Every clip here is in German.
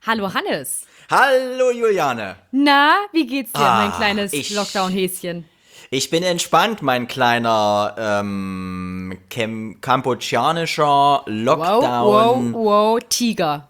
Hallo Hannes. Hallo Juliane. Na, wie geht's dir, mein kleines ich- Lockdown-Häschen? Ich bin entspannt, mein kleiner kambodschanischer Wow, wow, Tiger.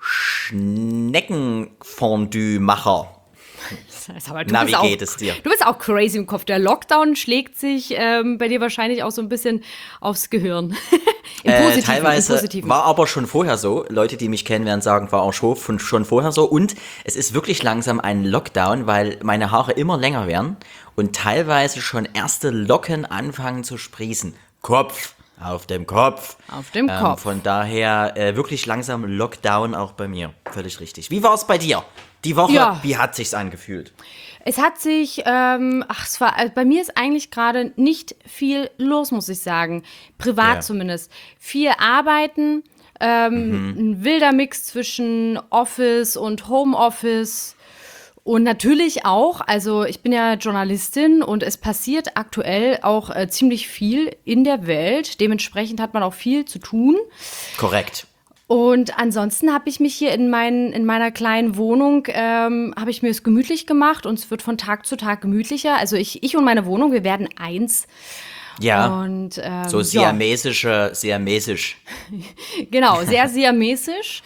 Lockdown-Schneckenfondue-Macher. Aber Na, wie geht es dir? Du bist auch crazy im Kopf. Der Lockdown schlägt sich bei dir wahrscheinlich auch so ein bisschen aufs Gehirn. Im Positiven, Teilweise im Positiven. war aber schon vorher so. Leute, die mich kennen, werden sagen, war auch schon vorher so. Und es ist wirklich langsam ein Lockdown, weil meine Haare immer länger werden und teilweise schon erste Locken anfangen zu sprießen. Kopf, auf dem Kopf. Auf dem Kopf. Von daher wirklich langsam Lockdown auch bei mir. Völlig richtig. Wie war es bei dir? Die Woche, Ja. wie hat sich's angefühlt? Es hat sich, bei mir ist eigentlich gerade nicht viel los, muss ich sagen. Privat Ja. zumindest. Viel arbeiten, ein wilder Mix zwischen Office und Homeoffice. Und natürlich auch, also ich bin ja Journalistin und es passiert aktuell auch ziemlich viel in der Welt. Dementsprechend hat man auch viel zu tun. Korrekt. Und ansonsten habe ich mich hier in meiner kleinen Wohnung, habe ich mir es gemütlich gemacht und es wird von Tag zu Tag gemütlicher. Also ich und meine Wohnung, wir werden eins. Ja, Und so ja, siamesisch. genau, sehr siamesisch.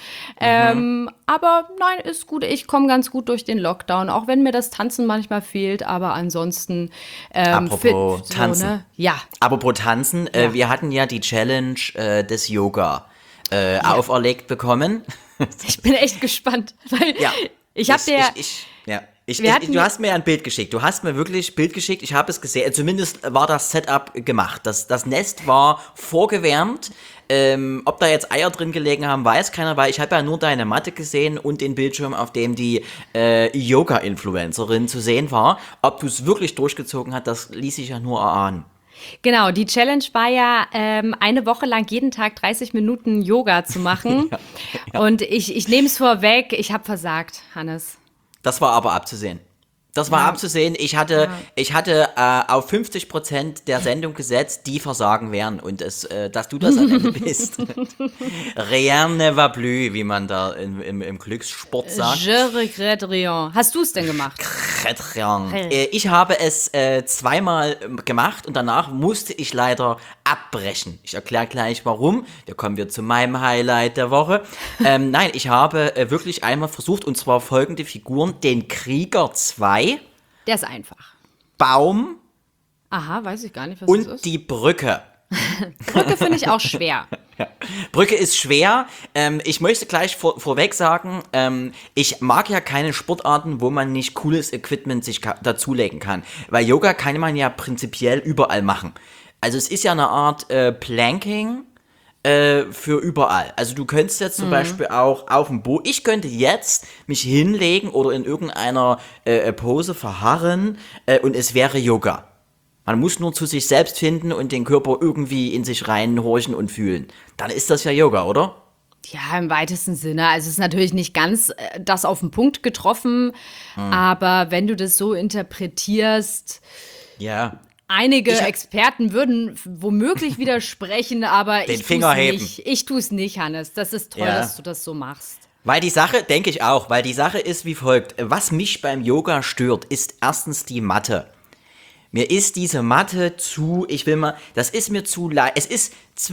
Aber nein, ist gut. Ich komme ganz gut durch den Lockdown, auch wenn mir das Tanzen manchmal fehlt. Aber ansonsten Apropos Tanzen. Ne? Ja, Apropos Tanzen, Ja. wir hatten ja die Challenge des Yoga auferlegt bekommen. ich bin echt gespannt, weil Ja. ich habe der Wir hatten Du hast mir ein Bild geschickt. Du hast mir wirklich ein Bild geschickt. Ich habe es gesehen. Zumindest war das Setup gemacht. Das Nest war vorgewärmt. Ob da jetzt Eier drin gelegen haben, weiß keiner, weil ich habe ja nur deine Matte gesehen und den Bildschirm, auf dem die Yoga-Influencerin zu sehen war. Ob du es wirklich durchgezogen hast, das ließ sich ja nur erahnen. Genau, die Challenge war ja, eine Woche lang jeden Tag 30 Minuten Yoga zu machen. Und ich nehme es vorweg, ich habe versagt, Hannes. Das war aber abzusehen. Das war Ja. abzusehen. Ich hatte auf 50% der Sendung gesetzt, die versagen werden. Und dass du das am Ende bist. Rien ne va plus, wie man da im Glückssport sagt. Je regrette rien. Hast du es denn gemacht? Rien. Ich habe es zweimal gemacht und danach musste ich leider abbrechen. Ich erkläre gleich warum. Da kommen wir zu meinem Highlight der Woche. Nein, ich habe wirklich einmal versucht, und zwar folgende Figuren: den Krieger 2, Der ist einfach. Baum Aha, weiß ich gar nicht, was das und ist. die Brücke. Brücke finde ich auch schwer. Brücke ist schwer. Ich möchte gleich vorweg sagen, ich mag ja keine Sportarten, wo man nicht cooles Equipment sich dazulegen kann. Weil Yoga kann man ja prinzipiell überall machen. Also es ist ja eine Art Planking für überall. Also du könntest jetzt zum Beispiel auch auf dem Boden, ich könnte jetzt mich hinlegen oder in irgendeiner Pose verharren und es wäre Yoga. Man muss nur zu sich selbst finden und den Körper irgendwie in sich reinhorchen und fühlen. Dann ist das ja Yoga, oder? Ja, im weitesten Sinne. Also es ist natürlich nicht ganz das auf den Punkt getroffen, aber wenn du das so interpretierst, Ja. einige Experten würden womöglich widersprechen, aber Den ich Finger tu's heben. nicht. Ich tue es nicht, Hannes. Das ist toll, Ja. dass du das so machst. Weil die Sache, denke ich auch, weil die Sache ist wie folgt. Was mich beim Yoga stört, ist erstens die Matte. Mir ist diese Matte das ist mir zu leicht. Es ist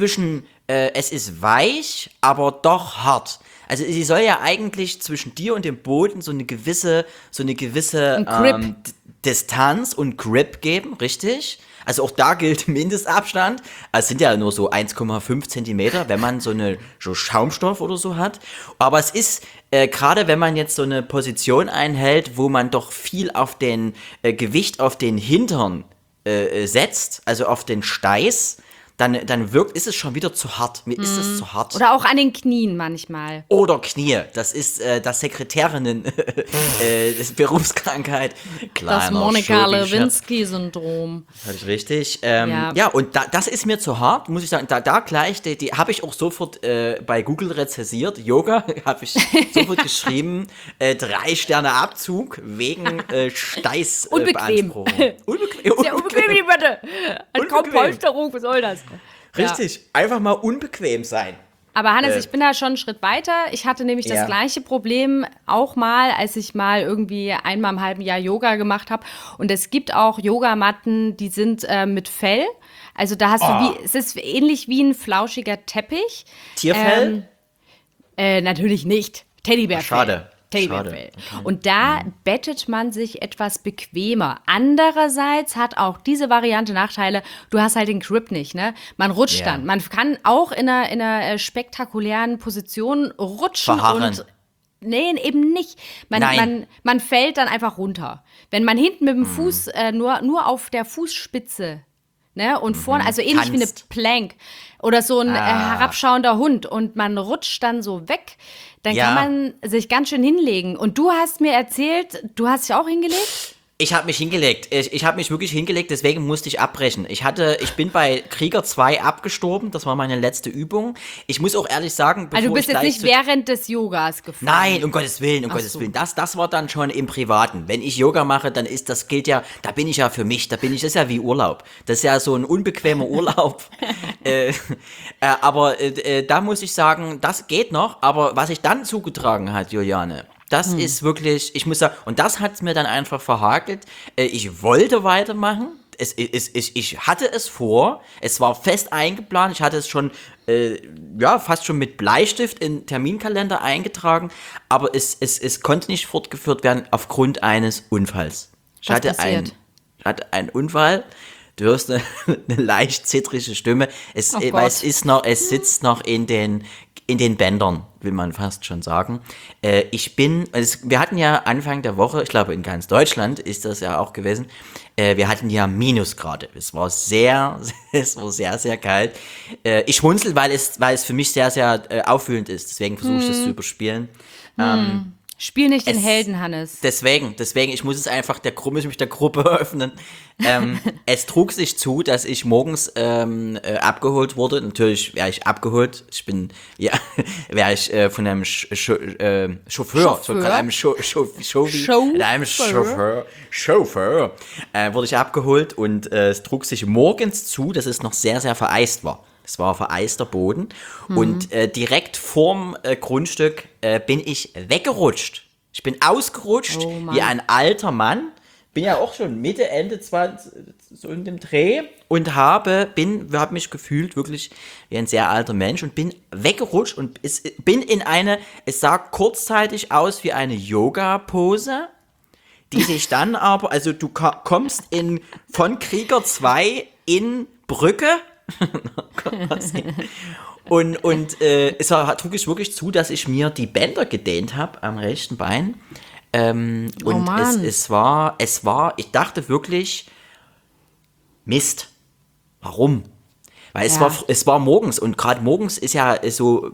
es ist weich, aber doch hart. Also sie soll ja eigentlich zwischen dir und dem Boden so eine gewisse Ein Grip. Distanz und Grip geben, richtig? Also auch da gilt Mindestabstand. Also es sind ja nur so 1,5 Zentimeter, wenn man so Schaumstoff oder so hat. Aber es ist, gerade wenn man jetzt so eine Position einhält, wo man doch viel auf den Gewicht auf den Hintern setzt, also auf den Steiß, dann ist es schon wieder zu hart. Mir ist es zu hart. Oder auch an den Knien manchmal. Oder Knie. Das ist das Sekretärinnen das Berufskrankheit. Das Kleiner Monika Schobi-Scherz. Lewinsky-Syndrom. Völlig richtig. Ja. Ja, und das ist mir zu hart, muss ich sagen. Da gleich, die habe ich auch sofort bei Google rezessiert. Yoga habe ich sofort geschrieben. 3 Sterne Abzug wegen Unbequem. Steißbeanspruchung. Sehr unbequem, die Matte. Hat kaum Unbequem. Polsterung, was soll das? Richtig. Einfach mal unbequem sein. Aber Hannes, ich bin da schon einen Schritt weiter. Ich hatte nämlich das gleiche Problem auch mal, als ich mal irgendwie einmal im halben Jahr Yoga gemacht habe. Und es gibt auch Yogamatten, die sind mit Fell. Also da hast du es ist ähnlich wie ein flauschiger Teppich. Tierfell? Natürlich nicht. Teddybärfell. Schade. Teddybärfell. Und da bettet man sich etwas bequemer. Andererseits hat auch diese Variante Nachteile. Du hast halt den Grip nicht, ne? Man rutscht dann. Man kann auch in einer spektakulären Position rutschen Verharren. und nee, eben nicht. Man fällt dann einfach runter. Wenn man hinten mit dem Fuß nur auf der Fußspitze, ne, und vorne, also ähnlich wie eine Plank oder so ein herabschauender Hund und man rutscht dann so weg, dann kann man sich ganz schön hinlegen. Und du hast mir erzählt, du hast dich auch hingelegt? Ich habe mich hingelegt. Ich habe mich wirklich hingelegt, deswegen musste ich abbrechen. Ich bin bei Krieger 2 abgestorben, das war meine letzte Übung. Ich muss auch ehrlich sagen, bevor Also du bist ich jetzt nicht während des Yogas gefallen? Nein, um Gottes Willen, um Gottes Willen. Das war dann schon im Privaten. Wenn ich Yoga mache, dann gilt ja, da bin ich ja für mich, das ist ja wie Urlaub. Das ist ja so ein unbequemer Urlaub. Aber da muss ich sagen, das geht noch, aber was sich dann zugetragen hat, Juliane, das ist wirklich, ich muss sagen, und das hat es mir dann einfach verhagelt. Ich wollte weitermachen. Ich hatte es vor. Es war fest eingeplant. Ich hatte es schon, fast schon mit Bleistift in den Terminkalender eingetragen. Aber es konnte nicht fortgeführt werden aufgrund eines Unfalls. Ich hatte einen Unfall. Du hörst eine leicht zittrige Stimme. Weil es sitzt noch in den Bändern, will man fast schon sagen. Wir hatten ja Anfang der Woche, ich glaube in ganz Deutschland ist das ja auch gewesen, wir hatten ja Minusgrade. Es war sehr, sehr kalt. Ich schmunzel, weil es für mich sehr, sehr aufwühlend ist. Deswegen versuche ich das zu überspielen. Spiel nicht den Helden, Hannes. Deswegen, ich muss es einfach mich der Gruppe öffnen. Es trug sich zu, dass ich morgens abgeholt wurde. Natürlich wäre ich abgeholt. Wäre ich von einem Chauffeur, sogar einem Chauffeur, wurde ich abgeholt und es trug sich morgens zu, dass es noch sehr, sehr vereist war. Es war vereister Boden und direkt vorm Grundstück bin ich weggerutscht. Ich bin ausgerutscht wie ein alter Mann. Bin ja auch schon Mitte, Ende 20, so in dem Dreh und habe mich gefühlt wirklich wie ein sehr alter Mensch und bin weggerutscht und es sah kurzzeitig aus wie eine Yoga-Pose, die sich dann aber, also du kommst von Krieger 2 in Brücke. und trug ich wirklich zu, dass ich mir die Bänder gedehnt habe am rechten Bein. Ich dachte wirklich, Mist, warum? Weil es war morgens und gerade morgens ist ja so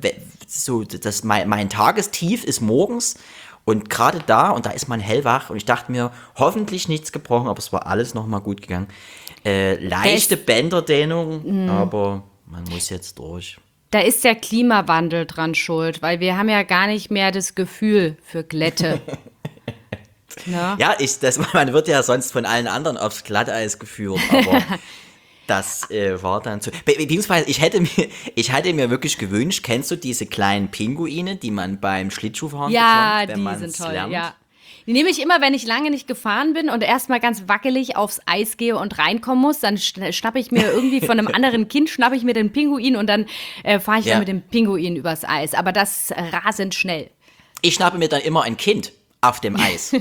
mein Tagestief ist morgens und gerade da ist man hellwach und ich dachte mir, hoffentlich nichts gebrochen, aber es war alles nochmal gut gegangen. Leichte Bänderdehnung, aber man muss jetzt durch. Da ist der Klimawandel dran schuld, weil wir haben ja gar nicht mehr das Gefühl für Glätte. Ja, man wird ja sonst von allen anderen aufs Glatteis geführt, aber das war dann so. Beziehungsweise, ich hätte mir wirklich gewünscht, kennst du diese kleinen Pinguine, die man beim Schlittschuhfahren bekommt, wenn man es lernt? Ja, die sind toll, ja. Die nehme ich immer, wenn ich lange nicht gefahren bin und erstmal ganz wackelig aufs Eis gehe und reinkommen muss, dann schnappe ich mir irgendwie von einem anderen Kind, den Pinguin und dann fahre ich dann mit dem Pinguin übers Eis. Aber das rasend schnell. Ich schnappe mir dann immer ein Kind auf dem Eis.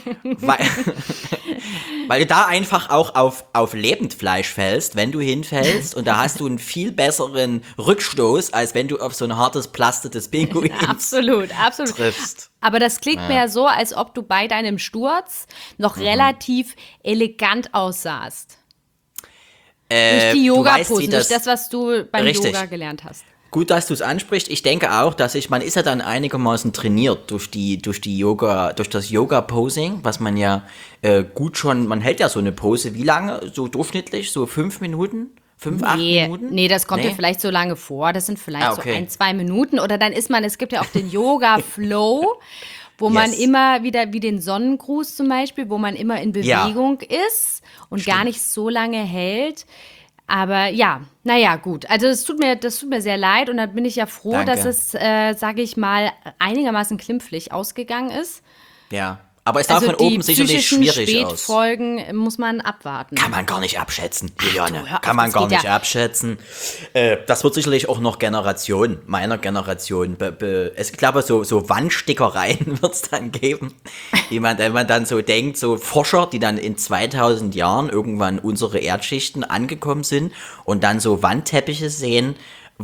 weil du da einfach auch auf Lebendfleisch fällst, wenn du hinfällst und da hast du einen viel besseren Rückstoß, als wenn du auf so ein hartes Plaste des Pinguins absolut triffst. Aber das klingt mir ja so, als ob du bei deinem Sturz noch relativ elegant aussahst. Durch die Yoga-Pose, durch das, was du beim Yoga gelernt hast. Gut, dass du es ansprichst. Ich denke auch, man ist ja dann einigermaßen trainiert durch das Yoga-Posing, was man ja man hält ja so eine Pose, wie lange? So durchschnittlich? So 5 Minuten? 8 Minuten? Nee, das kommt dir vielleicht so lange vor. Das sind vielleicht so 1-2 Minuten. Oder dann es gibt ja auch den Yoga-Flow, wo man immer wieder, wie den Sonnengruß zum Beispiel, wo man immer in Bewegung ist und gar nicht so lange hält. Aber ja, naja, gut. Also das tut mir sehr leid und dann bin ich ja froh, Danke. dass es, sage ich mal, einigermaßen glimpflich ausgegangen ist. Ja. Aber es sah Also von die oben sicherlich psychischen schwierig aus. Spätfolgen muss man abwarten. Kann man gar nicht abschätzen, Juliane. du, hör auf, Kann man das gar geht nicht ja. abschätzen. Das wird sicherlich auch noch meiner Generation, ich glaube, so Wandstickereien wird es dann geben, wenn man dann so denkt, so Forscher, die dann in 2000 Jahren irgendwann unsere Erdschichten angekommen sind und dann so Wandteppiche sehen,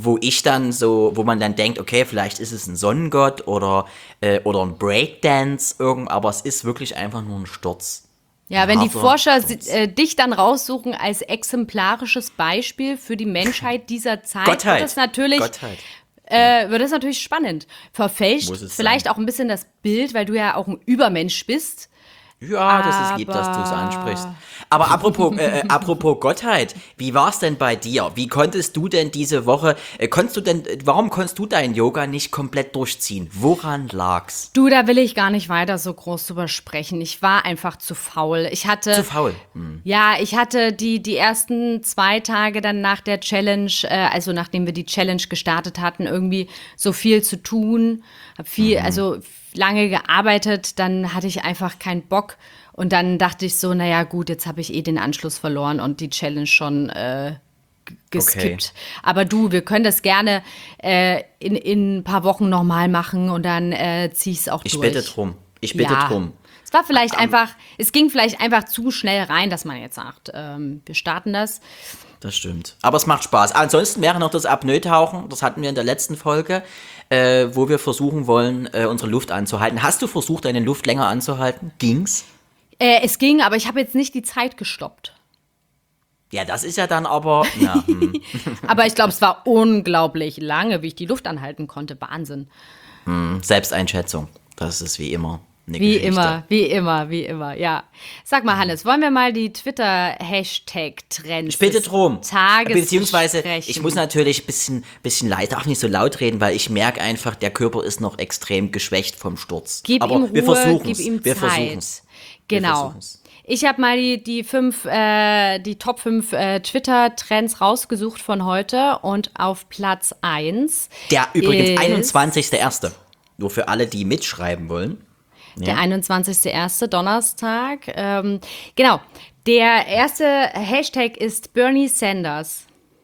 wo man dann denkt, okay, vielleicht ist es ein Sonnengott oder ein Breakdance, aber es ist wirklich einfach nur ein Sturz. Ja, wenn die Harter Forscher Sturz. dich dann raussuchen als exemplarisches Beispiel für die Menschheit dieser Zeit, Gottheit. Wird das natürlich spannend. Verfälscht Muss es vielleicht sein. auch ein bisschen das Bild, weil du ja auch ein Übermensch bist. Ja, das ist lieb, dass du es ansprichst. Aber apropos Gottheit, wie war es denn bei dir? Wie konntest du denn diese Woche, warum konntest du dein Yoga nicht komplett durchziehen? Woran lag's? Du, da will ich gar nicht weiter so groß drüber sprechen. Ich war einfach zu faul. Zu faul. Ja, ich hatte die ersten 2 Tage dann nach der Challenge, also nachdem wir die Challenge gestartet hatten, irgendwie so viel zu tun, hab also lange gearbeitet, dann hatte ich einfach keinen Bock und dann dachte ich so, naja gut, jetzt habe ich den Anschluss verloren und die Challenge schon geskippt. Okay. Aber du, wir können das gerne in ein paar Wochen nochmal machen und dann ziehe ich es auch Ich durch. bitte drum. Ich bitte drum. Es war vielleicht es ging vielleicht einfach zu schnell rein, dass man jetzt sagt, wir starten das. Das stimmt. Aber es macht Spaß. Ansonsten wäre noch das Apnoe-Tauchen, das hatten wir in der letzten Folge, wo wir versuchen wollen, unsere Luft anzuhalten. Hast du versucht, deine Luft länger anzuhalten? Ging's? Es ging, aber ich habe jetzt nicht die Zeit gestoppt. Ja, das ist ja dann aber, Aber ich glaube, es war unglaublich lange, wie ich die Luft anhalten konnte. Wahnsinn. Selbsteinschätzung. Das ist wie immer eine Wie Geschichte. wie immer, ja. Sag mal, Hannes, wollen wir mal die Twitter-Hashtag-Trends Ich bitte des drum. Tages Beziehungsweise, besprechen? ich muss natürlich ein bisschen leid, darf nicht so laut reden, weil ich merke einfach, der Körper ist noch extrem geschwächt vom Sturz. Gib Aber ihm Ruhe, wir versuchen gib ihm Wir Zeit. versuchen's. Wir Genau. versuchen's. Ich habe mal die Top 5 Twitter-Trends rausgesucht von heute und auf Platz 1 Der übrigens ist 21.01. Nur für alle, die mitschreiben wollen. der 21.01. Donnerstag. Genau. Der erste Hashtag ist Bernie Sanders.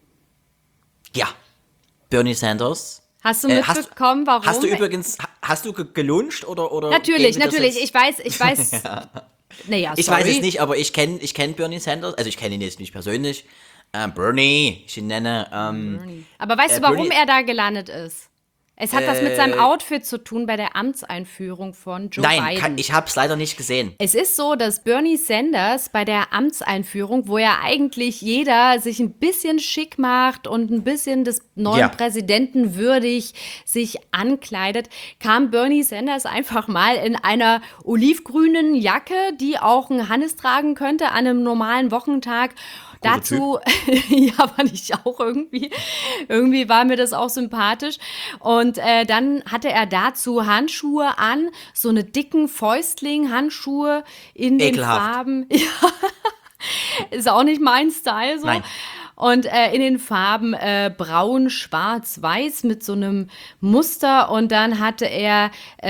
Ja. Bernie Sanders. Hast du mitbekommen, warum? Hast du geluncht oder? Natürlich, gehen wir das natürlich. jetzt- Ich weiß. Naja, Ich sorry. weiß es nicht, aber ich kenn Bernie Sanders. Also ich kenne ihn jetzt nicht persönlich. Bernie, ich ihn nenne. Aber weißt du, warum Bernie- er da gelandet ist? Es hat was mit seinem Outfit zu tun bei der Amtseinführung von Joe Nein, Biden. ich habe es leider nicht gesehen. Es ist so, dass Bernie Sanders bei der Amtseinführung, wo ja eigentlich jeder sich ein bisschen schick macht und ein bisschen des neuen Ja. Präsidenten würdig sich ankleidet, kam Bernie Sanders einfach mal in einer olivgrünen Jacke, die auch ein Hannes tragen könnte an einem normalen Wochentag. Dazu, ja, fand ich auch irgendwie. Irgendwie war mir das auch sympathisch. Und dann hatte er dazu Handschuhe an, so eine dicken Fäustling-Handschuhe in den Ekelhaft. Farben. Ja, ist auch nicht mein Style so. Nein. Und in den Farben braun, schwarz, weiß mit so einem Muster. Und dann hatte er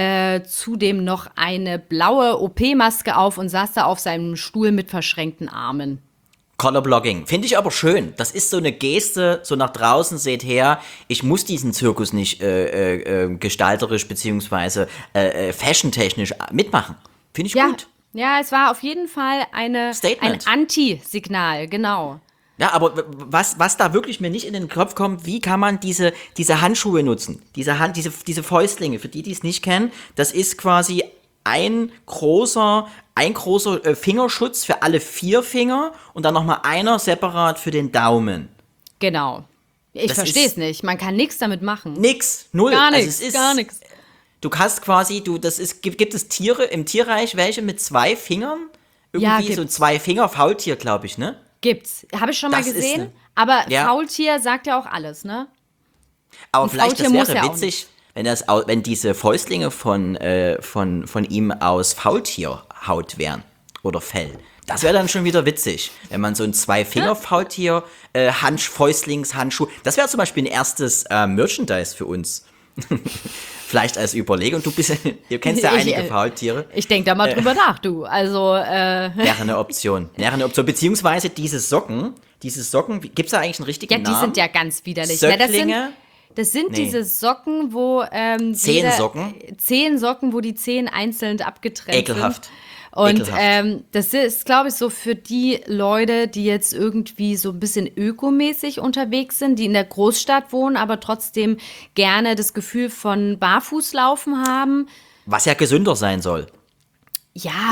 zudem noch eine blaue OP-Maske auf und saß da auf seinem Stuhl mit verschränkten Armen. Colorblogging. Finde ich aber schön. Das ist so eine Geste, so nach draußen, seht her, ich muss diesen Zirkus nicht gestalterisch beziehungsweise fashiontechnisch mitmachen. Finde ich Ja, gut. ja, es war auf jeden Fall ein Statement. Anti-Signal, genau. Ja, aber was da wirklich mir nicht in den Kopf kommt, wie kann man diese Handschuhe nutzen? Diese Fäustlinge, für die es nicht kennen, das ist quasi ein großer Fingerschutz für alle 4 Finger und dann nochmal einer separat für den Daumen. Genau. Ich Das verstehe es ist- nicht. Man kann nichts damit machen. Nix, null. Gar Also nichts, es ist, gar nichts. Du hast quasi, gibt es Tiere im Tierreich, welche mit 2 Fingern? Ja, Irgendwie so gibt's. 2 Finger, Faultier, glaube ich, ne? Gibt's. Habe ich schon mal Das ist gesehen. ne- Aber Ja. Faultier sagt ja auch alles, ne? Aber Ein vielleicht, das Faultier muss wäre ja auch witzig, wenn diese Fäustlinge von ihm aus Faultierhaut wären. oder Fell. Das wäre dann schon wieder witzig, wenn man so ein Zwei-Finger-Faultier, Fäustlingshandschuh, das wäre zum Beispiel ein erstes Merchandise für uns. Vielleicht als Überlegung. Du kennst ja einige Faultiere. Ich denke da mal drüber nach, du. Also, Wäre eine Option. Beziehungsweise diese Socken, gibt es da eigentlich einen richtigen Namen? Ja, die sind ja ganz widerlich. Söcklinge? Das sind diese Socken, wo Zehensocken? Zehensocken, wo die Zehen einzeln abgetrennt Ekelhaft. sind. Und Ekelhaft. das ist, glaube ich, so für die Leute, die jetzt irgendwie so ein bisschen ökomäßig unterwegs sind, die in der Großstadt wohnen, aber trotzdem gerne das Gefühl von Barfußlaufen haben. Was ja gesünder sein soll. Ja.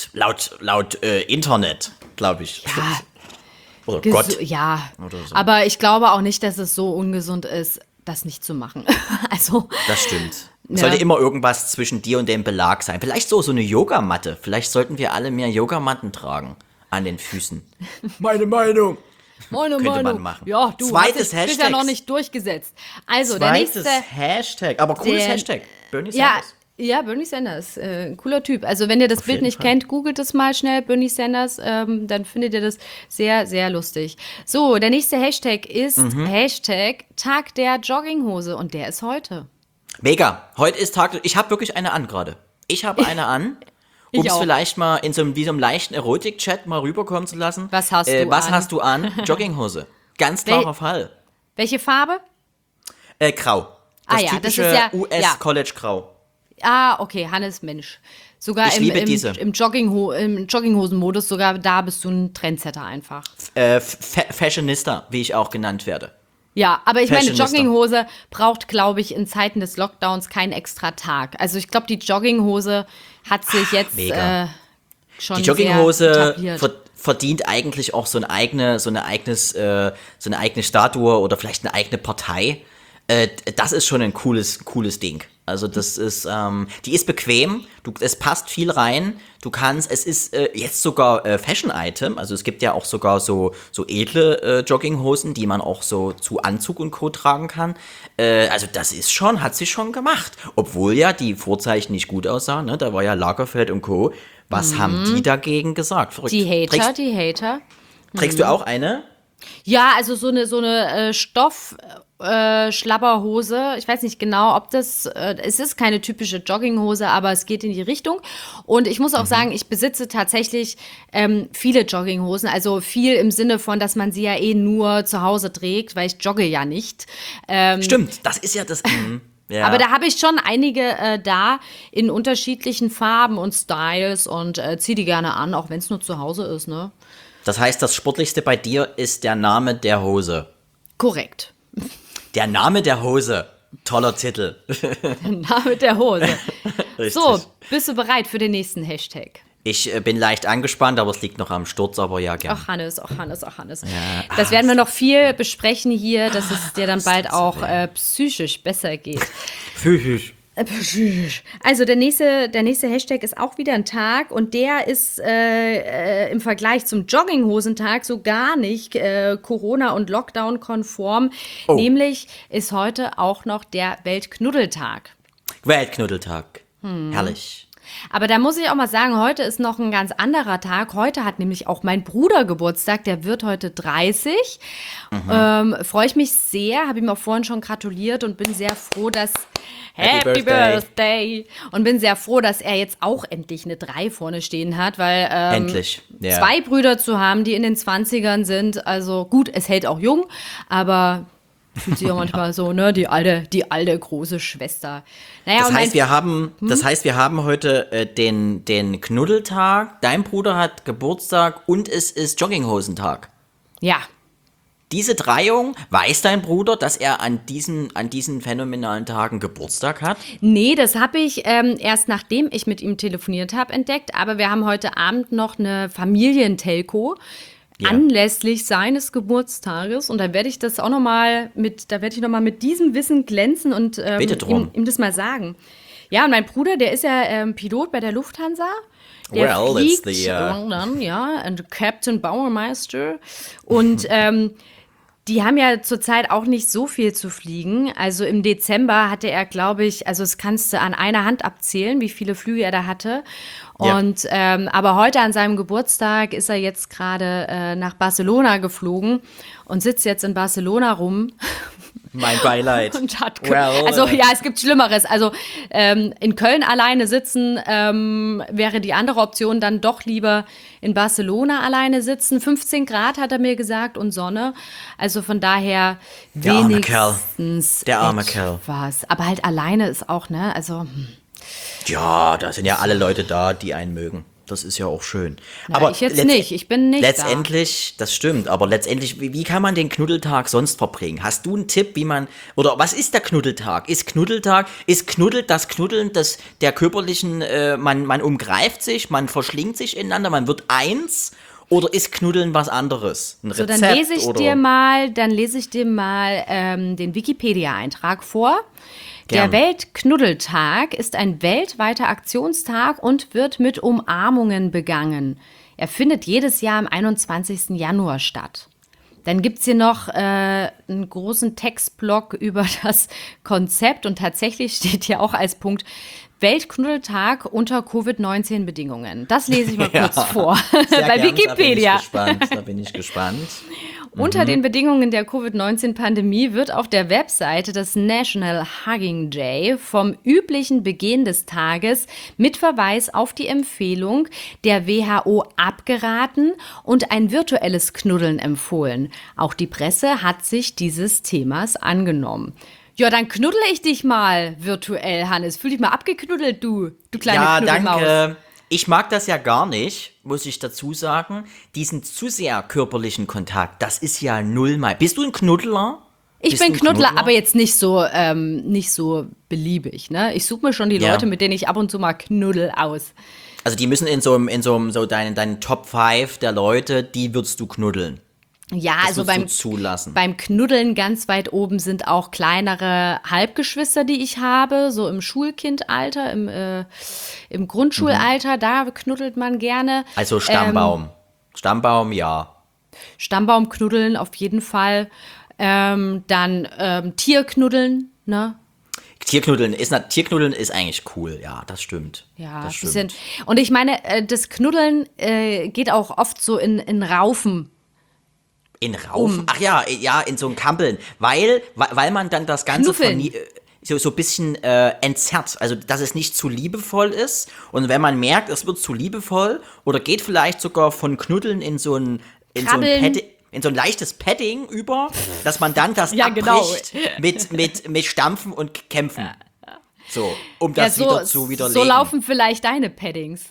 Laut Internet, glaube ich. Ja. Oder Gott. Ja, Oder so. aber ich glaube auch nicht, dass es so ungesund ist, das nicht zu machen. Also. Das stimmt. Es sollte immer irgendwas zwischen dir und dem Belag sein. Vielleicht so eine Yogamatte. Vielleicht sollten wir alle mehr Yogamatten tragen an den Füßen. Meine Meinung. Könnte man machen. Ja, du Zweites hast dich ja noch nicht durchgesetzt. Also, Zweites der nächste. Hashtag. Aber cooles Hashtag. Bernie Ja, Sanders. ja, Bernie Sanders, ein cooler Typ. Also wenn ihr das Bild jeden nicht Fall. kennt, googelt es mal schnell, Bernie Sanders, dann findet ihr das sehr, sehr lustig. So, der nächste Hashtag ist Hashtag Tag der Jogginghose und der ist heute. Mega. Heute ist Tag. Ich habe wirklich eine an gerade. Ich habe eine an. Um Ich es auch. vielleicht mal in so einem leichten Erotik-Chat mal rüberkommen zu lassen. Was hast du Was an? hast du an? Jogginghose. Ganz klarer Fall. Welche Farbe? Grau. Ah ja, das typische ist ja- US-College-Grau. Ah, okay, Hannes Mensch. Sogar Ich im, liebe im, diese. im Jogginghosen-Modus, sogar da bist du ein Trendsetter einfach. Fashionista, wie ich auch genannt werde. Ja, aber ich meine, Fashionista. Jogginghose braucht, glaube ich, in Zeiten des Lockdowns keinen extra Tag. Also ich glaube, die Jogginghose hat sich jetzt mega. schon Die sehr Jogginghose etabliert. verdient eigentlich auch so eine eigene Statue oder vielleicht eine eigene Partei. Das ist schon ein cooles Ding. Also das ist, die ist bequem, es passt viel rein. Es ist jetzt sogar Fashion-Item. Also es gibt ja auch sogar so edle Jogginghosen, die man auch so zu Anzug und Co. tragen kann. Also das hat sie schon gemacht. Obwohl ja die Vorzeichen nicht gut aussahen, ne? Da war ja Lagerfeld und Co. Was haben die dagegen gesagt? Verrückt. Die Hater. Trägst du auch eine? Ja, also so eine Schlabberhose. Ich weiß nicht genau, ob es ist keine typische Jogginghose, aber es geht in die Richtung. Und ich muss auch sagen, ich besitze tatsächlich viele Jogginghosen. Also viel im Sinne von, dass man sie ja nur zu Hause trägt, weil ich jogge ja nicht. Stimmt, das ist ja das. Ja. Aber da habe ich schon einige da in unterschiedlichen Farben und Styles und ziehe die gerne an, auch wenn es nur zu Hause ist, ne? Das heißt, das Sportlichste bei dir ist der Name der Hose. Korrekt. Der Name der Hose. Toller Titel. Name der Hose. Richtig. So, bist du bereit für den nächsten Hashtag? Ich bin leicht angespannt, aber es liegt noch am Sturz, aber ja, gerne. Ach Hannes. Das werden wir noch viel besprechen hier, dass es dir dann bald auch psychisch besser geht. Physisch. Also der nächste Hashtag ist auch wieder ein Tag und der ist im Vergleich zum Jogginghosentag so gar nicht Corona- und Lockdown-konform. Oh. Nämlich ist heute auch noch der Weltknuddeltag. Weltknuddeltag. Herrlich. Aber da muss ich auch mal sagen, heute ist noch ein ganz anderer Tag. Heute hat nämlich auch mein Bruder Geburtstag, der wird heute 30. Freue ich mich sehr, habe ihm auch vorhin schon gratuliert und bin sehr froh, dass Happy Birthday! Und bin sehr froh, dass er jetzt auch endlich eine 3 vorne stehen hat, weil Endlich. Ja. 2 Brüder zu haben, die in den 20ern sind, also gut, es hält auch jung, aber fühlt sich auch manchmal so, ne, die alte große Schwester. Naja, Das heißt, wir haben heute den Knuddeltag, dein Bruder hat Geburtstag und es ist Jogginghosentag. ja. Diese Dreiung, weiß dein Bruder, dass er an diesen phänomenalen Tagen Geburtstag hat? Nee, das habe ich erst nachdem ich mit ihm telefoniert habe entdeckt. Aber wir haben heute Abend noch eine Familientelco anlässlich seines Geburtstages. Und da werde ich das auch noch mal mit diesem Wissen glänzen und Bitte drum. ihm das mal sagen. Ja, und mein Bruder, der ist ja Pilot bei der Lufthansa. Der Well, it's fliegt the, London, ja, und Captain Bauermeister. Und Die haben ja zurzeit auch nicht so viel zu fliegen. Also im Dezember hatte er, glaube ich, also das kannst du an einer Hand abzählen, wie viele Flüge er da hatte. Ja. Und aber heute an seinem Geburtstag ist er jetzt gerade nach Barcelona geflogen und sitzt jetzt in Barcelona rum. Mein Beileid. Und also ja, es gibt Schlimmeres. Also in Köln alleine sitzen wäre die andere Option, dann doch lieber in Barcelona alleine sitzen. 15 Grad hat er mir gesagt und Sonne. Also von daher Der arme wenigstens Der arme Kerl. etwas. Aber halt alleine ist auch, ne? Also Ja, da sind ja alle Leute da, die einen mögen. Das ist ja auch schön. ja, aber ich jetzt nicht. Ich bin nicht letztendlich, das stimmt, aber letztendlich, wie kann man den Knuddeltag sonst verbringen? Hast du einen Tipp, wie man, oder was ist der Knuddeltag? Ist das Knuddeln der körperlichen, man umgreift sich, man verschlingt sich ineinander, man wird eins? Oder ist Knuddeln was anderes? Ein Rezept? So, dann lese ich dir mal den Wikipedia-Eintrag vor. Gern. Der Weltknuddeltag ist ein weltweiter Aktionstag und wird mit Umarmungen begangen. Er findet jedes Jahr am 21. Januar statt. Dann gibt es hier noch einen großen Textblock über das Konzept und tatsächlich steht hier auch als Punkt Weltknuddeltag unter Covid-19-Bedingungen. Das lese ich mal kurz vor bei Wikipedia. Da bin ich gespannt. Unter den Bedingungen der Covid-19-Pandemie wird auf der Webseite des National Hugging Day vom üblichen Beginn des Tages mit Verweis auf die Empfehlung der WHO abgeraten und ein virtuelles Knuddeln empfohlen. Auch die Presse hat sich dieses Themas angenommen. Ja, dann knuddle ich dich mal virtuell, Hannes. Fühl dich mal abgeknuddelt, du kleine Knuddelmaus. Ja, danke. Ich mag das ja gar nicht, muss ich dazu sagen. Diesen zu sehr körperlichen Kontakt, das ist ja null mal. Bist du ein Knuddler? Ich bin Knuddler, aber jetzt nicht so beliebig, ne? Ich suche mir schon die Leute, mit denen ich ab und zu mal knuddel aus. Also die müssen in so deinen Top 5 der Leute, die würdest du knuddeln. Ja, das also zulassen. beim Knuddeln ganz weit oben sind auch kleinere Halbgeschwister, die ich habe, so im Schulkindalter, im Grundschulalter, da knuddelt man gerne. Also Stammbaum. Stammbaum, ja. Stammbaum knuddeln auf jeden Fall. Dann Tierknuddeln, ne? Tierknuddeln ist eigentlich cool, ja, das stimmt. Ja, das stimmt. Und ich meine, das Knuddeln geht auch oft so in Raufen. In Raufen? Ach ja, in so ein Kampeln. Weil man dann das Ganze so ein bisschen entzerrt. Also, dass es nicht zu liebevoll ist. Und wenn man merkt, es wird zu liebevoll oder geht vielleicht sogar von Knuddeln in so ein leichtes Padding über, dass man dann das abbricht mit Stampfen und Kämpfen. So, um das wieder zu widerlegen. So laufen vielleicht deine Paddings.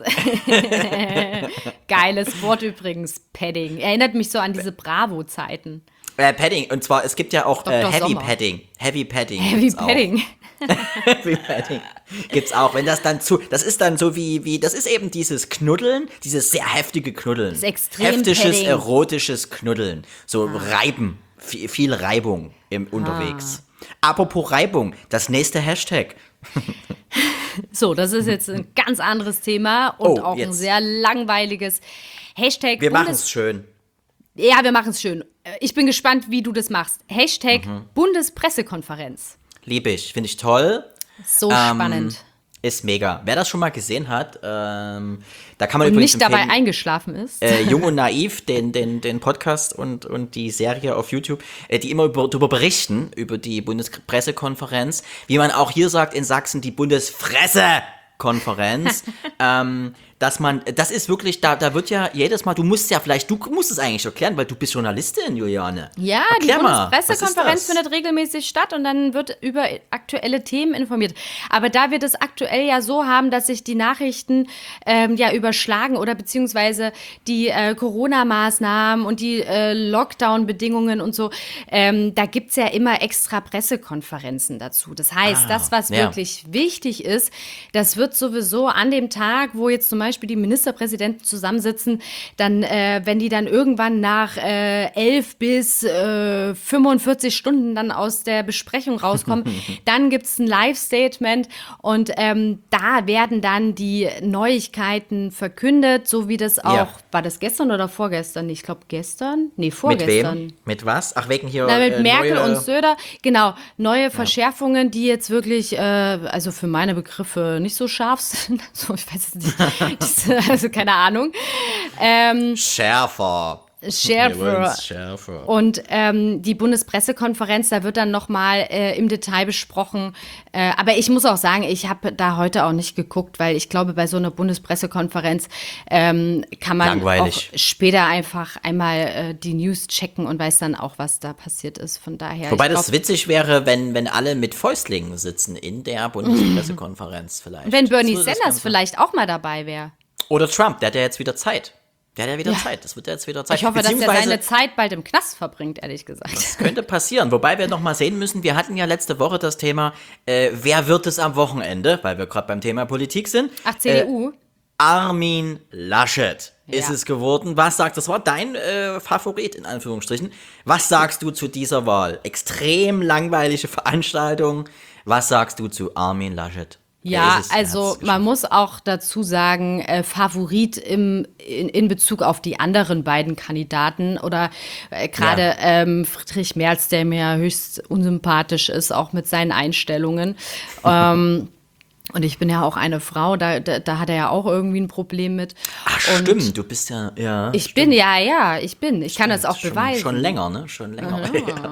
Geiles Wort übrigens, Padding. Erinnert mich so an diese Bravo-Zeiten. Padding, und zwar, es gibt ja auch Heavy Sommer. Padding. Heavy Padding. Heavy Padding. Heavy Padding gibt's auch. Wenn das dann das ist dann so das ist eben dieses Knuddeln, dieses sehr heftige Knuddeln. Das extrem Heftiges, Padding. Erotisches Knuddeln. So Reiben, viel Reibung unterwegs. Apropos Reibung, das nächste Hashtag. So, das ist jetzt ein ganz anderes Thema und auch jetzt. ein sehr langweiliges Hashtag. Wir machen es schön. Ja, wir machen es schön. Ich bin gespannt, wie du das machst. Hashtag Bundespressekonferenz. Liebe ich, finde ich toll. So spannend. Ist mega. Wer das schon mal gesehen hat, da kann man Und übrigens nicht dabei empfehlen, eingeschlafen ist. Jung und Naiv, den Podcast und die Serie auf YouTube, die immer darüber berichten, über die Bundespressekonferenz, wie man auch hier sagt in Sachsen, die Bundesfressekonferenz, das ist wirklich, da wird ja jedes Mal, du musst es eigentlich erklären, weil du bist Journalistin, Juliane. Ja, Erklär die mal, Bundespressekonferenz was ist das? findet regelmäßig statt und dann wird über aktuelle Themen informiert. Aber da wir das aktuell ja so haben, dass sich die Nachrichten überschlagen oder beziehungsweise die Corona-Maßnahmen und die Lockdown-Bedingungen und so, da gibt's ja immer extra Pressekonferenzen dazu. Das heißt, das, was wirklich wichtig ist, das wird sowieso an dem Tag, wo jetzt zum Beispiel Beispiel die Ministerpräsidenten zusammensitzen, dann, wenn die dann irgendwann nach 11 bis 45 Stunden dann aus der Besprechung rauskommen, dann gibt es ein Live-Statement und da werden dann die Neuigkeiten verkündet, so wie das auch, war das gestern oder vorgestern? Ich glaube gestern? Nee, vorgestern. Mit wem? Mit was? Ach, wegen hier Mit Merkel neue... und Söder, genau, neue Verschärfungen, die jetzt wirklich, also für meine Begriffe nicht so scharf sind. So, ich weiß es nicht, also keine Ahnung. Schärfer. Schärfer. Und die Bundespressekonferenz, da wird dann nochmal im Detail besprochen. Aber ich muss auch sagen, ich habe da heute auch nicht geguckt, weil ich glaube, bei so einer Bundespressekonferenz kann man auch später einfach einmal die News checken und weiß dann auch, was da passiert ist. Von daher. Wobei das witzig wäre, wenn alle mit Fäustlingen sitzen in der Bundespressekonferenz vielleicht. Wenn Bernie Sanders vielleicht auch mal dabei wäre. Oder Trump, der hat ja jetzt wieder Zeit. Der hat ja wieder Zeit. Das wird ja jetzt wieder Zeit. Ich hoffe, dass er seine Zeit bald im Knast verbringt, ehrlich gesagt. Das könnte passieren. Wobei wir noch mal sehen müssen, wir hatten ja letzte Woche das Thema, wer wird es am Wochenende, weil wir gerade beim Thema Politik sind. Ach, CDU? Armin Laschet ist es geworden. Was sagst du? Das war dein Favorit, in Anführungsstrichen. Was sagst du zu dieser Wahl? Extrem langweilige Veranstaltung. Was sagst du zu Armin Laschet? Ja, also man muss auch dazu sagen, Favorit in Bezug auf die anderen beiden Kandidaten oder gerade Friedrich Merz, der mir höchst unsympathisch ist, auch mit seinen Einstellungen. Und ich bin ja auch eine Frau, da hat er ja auch irgendwie ein Problem mit. Ach, stimmt, du bist ja, Ich bin, ich kann das auch beweisen. Schon länger, ne? Schon länger.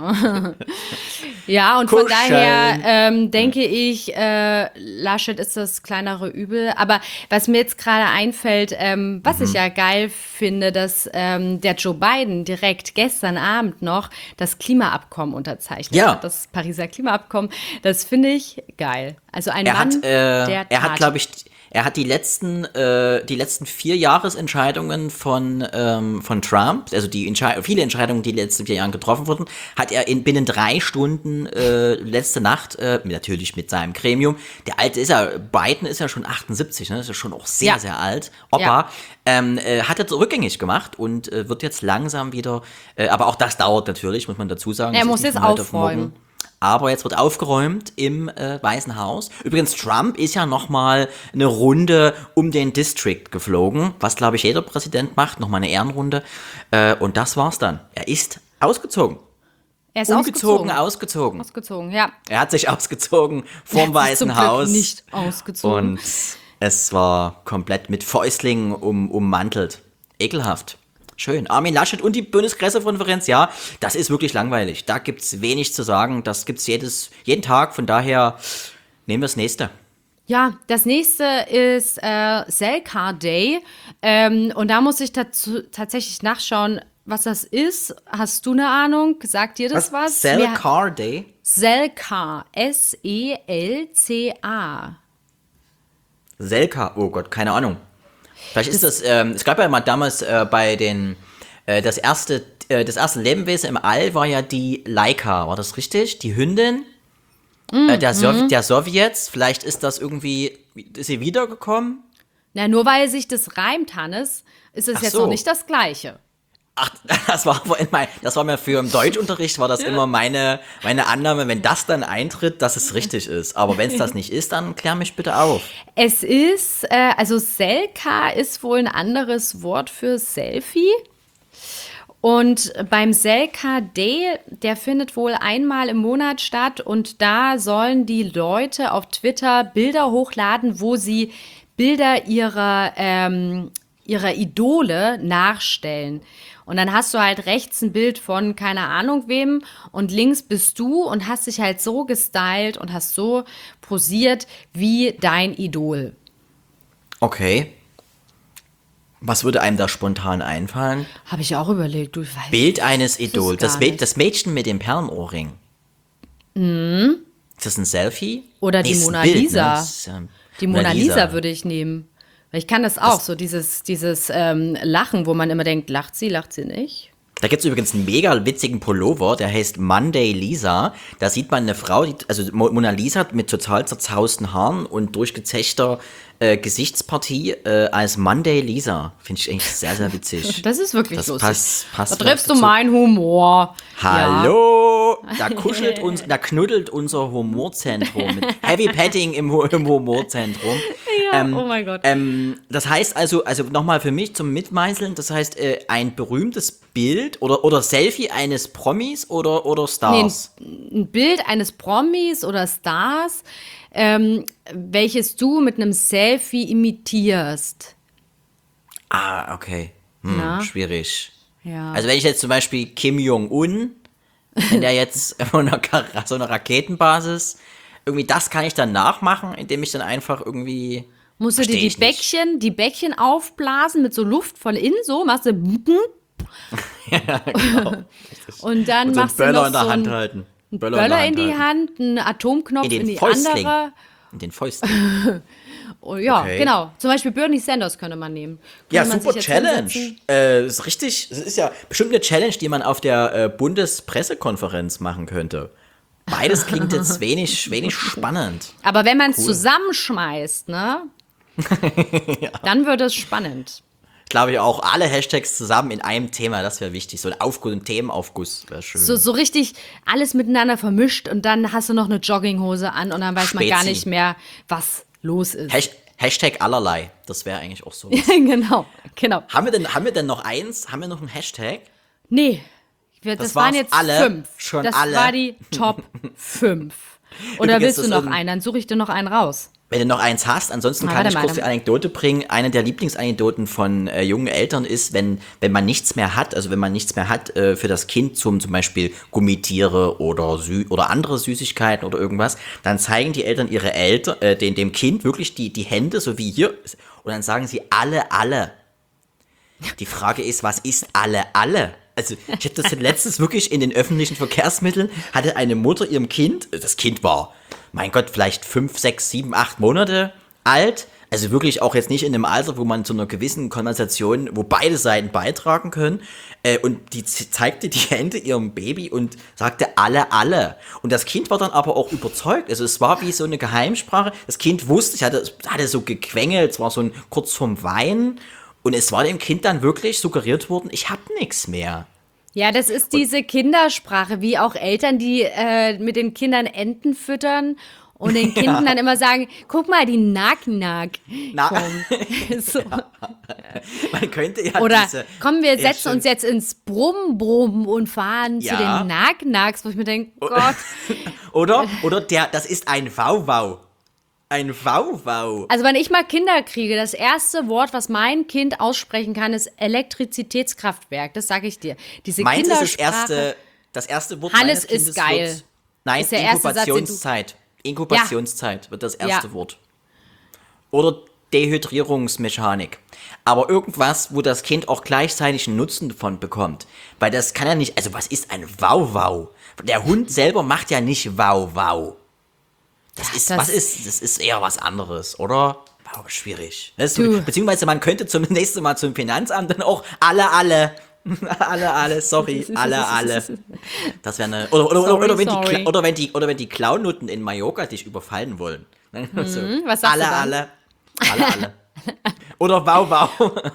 Ja, und von daher denke ich, Laschet ist das kleinere Übel. Aber was mir jetzt gerade einfällt, was ich ja geil finde, dass der Joe Biden direkt gestern Abend noch das Klimaabkommen unterzeichnet hat, das Pariser Klimaabkommen. Das finde ich geil. Also ein Mann, der er hat, glaube ich, er hat die letzten 4 Jahresentscheidungen von Trump, also viele Entscheidungen, die in den letzten 4 Jahren getroffen wurden, hat er binnen 3 Stunden letzte Nacht, natürlich mit seinem Gremium, der alte Biden ist ja schon 78, ne, ist ja schon auch sehr, sehr alt, Opa, hat er rückgängig gemacht und wird jetzt langsam wieder, aber auch das dauert natürlich, muss man dazu sagen. Er muss jetzt aufräumen. Aber jetzt wird aufgeräumt im Weißen Haus. Übrigens, Trump ist ja nochmal eine Runde um den District geflogen, was, glaube ich, jeder Präsident macht, nochmal eine Ehrenrunde. Und das war's dann. Er ist ausgezogen. Er ist ausgezogen. Ausgezogen, ja. Er hat sich ausgezogen vom Weißen Haus. Nicht ausgezogen. Und es war komplett mit Fäustlingen ummantelt. Ekelhaft. Schön. Armin Laschet und die Bundespressekonferenz, ja, das ist wirklich langweilig. Da gibt's wenig zu sagen. Das gibt's jeden Tag. Von daher nehmen wir das nächste. Ja, das nächste ist Selcar Day. Und da muss ich tatsächlich nachschauen, was das ist. Hast du eine Ahnung? Sagt dir das was? Selcar Day? Selcar. S-E-L-C-A. Selcar, oh Gott, keine Ahnung. Vielleicht ist das, es gab ja mal damals bei das erste Lebewesen im All war ja die Laika, war das richtig? Die Hündin der Sowjets, vielleicht ist sie wiedergekommen? Na, nur weil sich das reimt, Hannes, ist es jetzt noch nicht das Gleiche. Ach, das war mir für im Deutschunterricht, war das immer meine Annahme, wenn das dann eintritt, dass es richtig ist. Aber wenn es das nicht ist, dann klär mich bitte auf. Es ist, also Selca ist wohl ein anderes Wort für Selfie. Und beim Selcar Day, der findet wohl einmal im Monat statt. Und da sollen die Leute auf Twitter Bilder hochladen, wo sie Bilder ihrer Idole nachstellen. Und dann hast du halt rechts ein Bild von keine Ahnung wem und links bist du und hast dich halt so gestylt und hast so posiert wie dein Idol. Okay. Was würde einem da spontan einfallen? Habe ich auch überlegt. Du weißt, Bild eines Idols. Das Mädchen mit dem Perlenohrring. Mhm. Ist das ein Selfie? Oder die Mona Lisa. Die Mona Lisa würde ich nehmen. Weil ich kann das auch, so dieses Lachen, wo man immer denkt, lacht sie nicht? Da gibt es übrigens einen mega witzigen Pullover, der heißt Monday Lisa. Da sieht man eine Frau, also Mona Lisa mit total zerzausten Haaren und durchgezechter Gesichtspartie als Monday Lisa. Finde ich eigentlich sehr, sehr witzig. Das ist wirklich Das lustig. passt Da triffst du dazu. meinen Humor. Hallo! Da knuddelt unser Humorzentrum mit Heavy Petting im Humorzentrum. Ja, oh mein Gott. Das heißt also nochmal für mich zum Mitmeißeln, das heißt ein berühmtes Bild oder Selfie eines Promis oder Stars. Ein Bild eines Promis oder Stars, welches du mit einem Selfie imitierst. Ah, okay. Na? Schwierig. Ja. Also wenn ich jetzt zum Beispiel Kim Jong-un, wenn der jetzt von so einer Raketenbasis, irgendwie das kann ich dann nachmachen, indem ich dann einfach irgendwie. Musst du dir Versteh ich die Bäckchen aufblasen mit so Luft von innen, so machst du und dann Und so einen machst du Böller noch in der so Hand einen halten. Böller in die halten. Hand, einen Atomknopf In den in die Fäustling. andere. In den Fäustling. Oh, ja, Okay. genau. Zum Beispiel Bernie Sanders könnte man nehmen. Ja, Könnte man super sich jetzt Challenge. hinsetzen. Ist richtig. Es ist ja bestimmt eine Challenge, die man auf der Bundespressekonferenz machen könnte. Beides klingt jetzt wenig spannend. Aber wenn man es zusammenschmeißt, ne? Dann wird es spannend. Glaube ich auch, alle Hashtags zusammen in einem Thema, das wäre wichtig. So ein Aufguss, ein Themenaufguss wäre schön. So richtig alles miteinander vermischt und dann hast du noch eine Jogginghose an und dann weiß man gar Spezi. nicht mehr, was los ist. Hashtag allerlei. Das wäre eigentlich auch so. Genau. Haben wir denn noch eins? Haben wir noch einen Hashtag? Nee, das waren war's jetzt alle? 5. Schon das alle? war die Top 5. Oder Übrigens, willst du das noch ist einen? Dann suche ich dir noch einen raus. Wenn du noch eins hast, ansonsten kann warte ich mal, kurz die Anekdote bringen. Eine der Lieblingsanekdoten von jungen Eltern ist, wenn man nichts mehr hat, also wenn man nichts mehr hat für das Kind zum Beispiel Gummitiere oder andere Süßigkeiten oder irgendwas, dann zeigen die Eltern ihre dem Kind wirklich die Hände, so wie hier, und dann sagen sie alle. Die Frage ist, was ist alle? Also ich habe das letztens wirklich in den öffentlichen Verkehrsmitteln, hatte eine Mutter ihrem Kind, das Kind war, mein Gott, vielleicht 5, 6, 7, 8 Monate alt, also wirklich auch jetzt nicht in einem Alter, wo man zu einer gewissen Konversation, wo beide Seiten beitragen können, und die zeigte die Hände ihrem Baby und sagte alle. Und das Kind war dann aber auch überzeugt, also es war wie so eine Geheimsprache, das Kind wusste, ich hatte so gequengelt, es war so kurz vorm Weinen. Und es war dem Kind dann wirklich suggeriert worden, ich hab nichts mehr. Ja, das ist diese Kindersprache, wie auch Eltern, die mit den Kindern Enten füttern und den Kindern dann immer sagen, guck mal, die Nack-Nack. So. Man könnte ja Oder komm, wir Ja, setzen stimmt. uns jetzt ins Brumm-Brumm und fahren zu Ja. den Nack-Nacks, wo ich mir denke, Gott. Oder das ist ein Wauwau. Ein Wauwau. Also wenn ich mal Kinder kriege, das erste Wort, was mein Kind aussprechen kann, ist Elektrizitätskraftwerk. Das sage ich dir. Diese Meins ist Kindersprache. das erste Wort Hannes meines Kindes ist geil. wird, nein, Ist der erste Satz, den du- Inkubationszeit wird das erste Ja. Wort. Oder Dehydrierungsmechanik. Aber irgendwas, wo das Kind auch gleichzeitig einen Nutzen davon bekommt. Weil das kann ja nicht, also was ist ein Wauwau? Der Hund selber macht ja nicht Wauwau. Das ist eher was anderes, oder? Wow, schwierig. Beziehungsweise man könnte zum nächsten Mal zum Finanzamt dann auch alle. Sorry, alle. Das wäre eine. Oder wenn die Clownnutten in Mallorca dich überfallen wollen. So, was sagst du dann? alle. Oder Wow.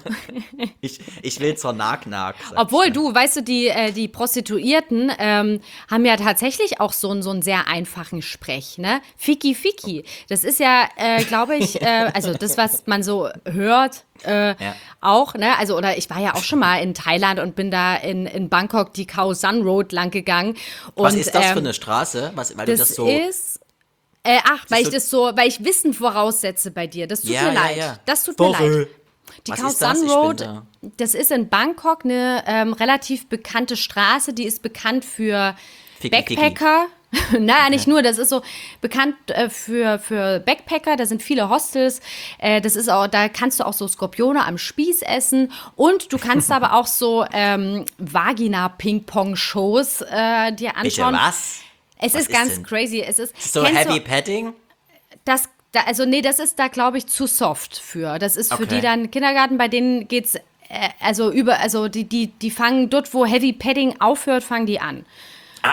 Ich will zur Nack-Nack. Obwohl, du, weißt du, die Prostituierten haben ja tatsächlich auch so einen sehr einfachen Sprech, ne? Fiki. Das ist ja, glaube ich, also das, was man so hört, auch, ne? Also, oder ich war ja auch schon mal in Thailand und bin da in Bangkok die Khao San Road lang gegangen. Und, Was ist das für eine Straße? Weil du das so. Weil ich Wissen voraussetze bei dir. Das tut mir leid. Ja. Das tut mir leid. Die Was Khao ist das? San Ich bin Road, da. das ist in Bangkok eine relativ bekannte Straße, die ist bekannt für Fiki. Backpacker. Naja, nicht nur, das ist so bekannt für Backpacker, da sind viele Hostels, das ist auch, da kannst du auch so Skorpione am Spieß essen und du kannst aber auch so Vagina-Ping-Pong-Shows dir anschauen. Bitte was? Es Was ist ist ganz denn? crazy. Es ist So kennst Heavy du, Petting? das ist da, glaube ich, zu soft für. Das ist für Okay. die dann Kindergarten, bei denen geht's die fangen dort, wo Heavy Padding aufhört, fangen die an.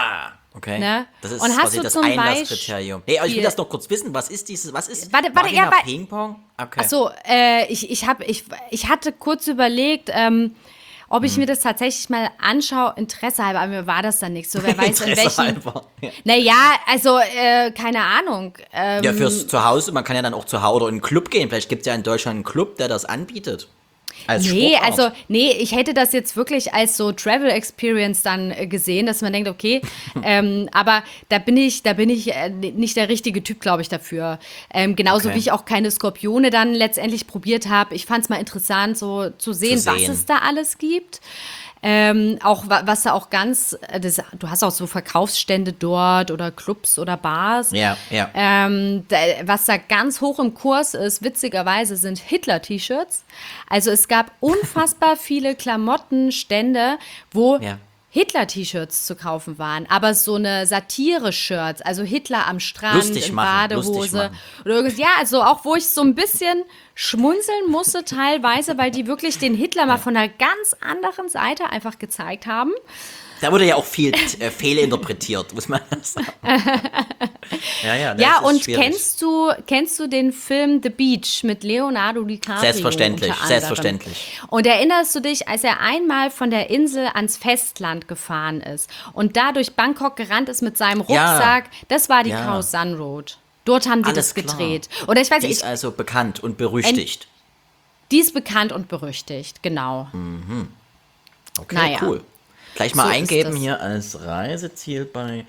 Okay. Ne? Das ist Und hast quasi du das zum Einlasskriterium. Nee, aber ich will Beispiel- das noch kurz wissen. Was ist Warte, Vagina Ping-Pong? Okay. Ach so, ich hatte kurz überlegt, ob ich mir das tatsächlich mal anschaue, Interesse halber, aber mir war das dann nicht so. Wer weiß, in Interesse welchen. halber. Ja. Naja, also, keine Ahnung. Ja, fürs Zuhause, man kann ja dann auch zu Hause oder in einen Club gehen. Vielleicht gibt es ja in Deutschland einen Club, der das anbietet. Als Nee, Sportart. ich hätte das jetzt wirklich als so Travel Experience dann gesehen, dass man denkt, okay, aber da bin ich nicht der richtige Typ, glaube ich, dafür. Genauso Okay. wie ich auch keine Skorpione dann letztendlich probiert habe. Ich fand es mal interessant, so zu sehen, was sehen. es da alles gibt. Auch was da auch du hast auch so Verkaufsstände dort oder Clubs oder Bars. Ja, ja. Was da ganz hoch im Kurs ist, witzigerweise, sind Hitler-T-Shirts. Also es gab unfassbar viele Klamottenstände, wo Ja. Hitler-T-Shirts zu kaufen waren, aber so eine Satire-Shirts, also Hitler am Strand Lustig in machen, lustig Badehose machen. oder irgendwas. Ja, also auch wo ich so ein bisschen schmunzeln musste teilweise, weil die wirklich den Hitler mal von einer ganz anderen Seite einfach gezeigt haben. Da wurde ja auch viel fehlinterpretiert, muss man sagen. Ja, das Ja, ist und schwierig. kennst du den Film The Beach mit Leonardo DiCaprio? Selbstverständlich, unter anderem? selbstverständlich. Und erinnerst du dich, als er einmal von der Insel ans Festland gefahren ist und da durch Bangkok gerannt ist mit seinem Rucksack? Das war die Ja. Khao San Road. Dort haben die Alles das klar. gedreht. Oder ich weiß Die nicht, ist also bekannt und berüchtigt. die ist bekannt und berüchtigt, genau. Okay, naja. cool. Gleich mal So ist eingeben das. hier als Reiseziel bei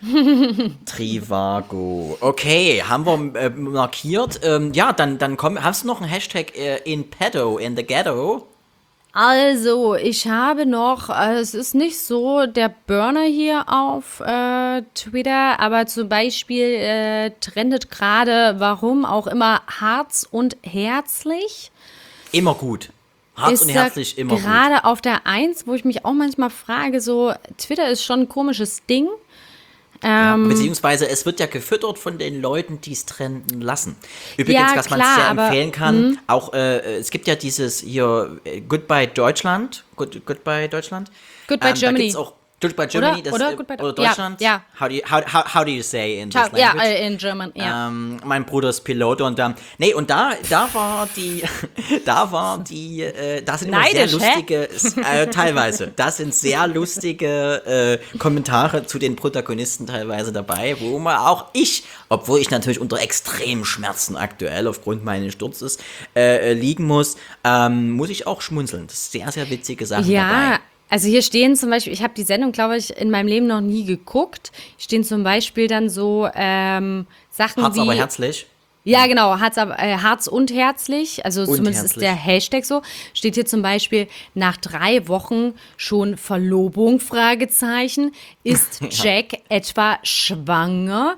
Trivago. Okay, haben wir markiert. Ja, dann komm, hast du noch einen Hashtag in Pedo, in the Ghetto? Also, ich habe noch, es ist nicht so der Burner hier auf Twitter, aber zum Beispiel trendet gerade, warum auch immer, Harz und Herzlich. Immer gut. Harz Ist und da herzlich immer gut. gerade auf der Eins, wo ich mich auch manchmal frage, so, Twitter ist schon ein komisches Ding. Ja, beziehungsweise es wird ja gefüttert von den Leuten, die es trenden lassen. Übrigens, Ja, was man klar, sehr aber- empfehlen kann, auch es gibt ja dieses hier Goodbye Deutschland, Goodbye Deutschland. Goodbye Da Germany. gibt's auch Goodbye Germany, Oder Goodbye oder Ja, Deutschland. ja. How do you say in this Ciao, ja, language? in German, ja. Mein Bruder ist Pilot und da war die, da sind immer sehr Neidisch, lustige, teilweise, da sind sehr lustige Kommentare zu den Protagonisten teilweise dabei, wo man auch obwohl ich natürlich unter extremen Schmerzen aktuell aufgrund meines Sturzes liegen muss ich auch schmunzeln. Das ist sehr, sehr witzige Sachen dabei. Ja, also hier stehen zum Beispiel, ich habe die Sendung, glaube ich, in meinem Leben noch nie geguckt. Hier stehen zum Beispiel dann so Sachen Harz wie. aber herzlich. Ja, genau, Harz und herzlich, also Und zumindest ist herzlich. der Hashtag so. Steht hier zum Beispiel, nach 3 Wochen schon Verlobung, Fragezeichen. Ist Jack etwa schwanger?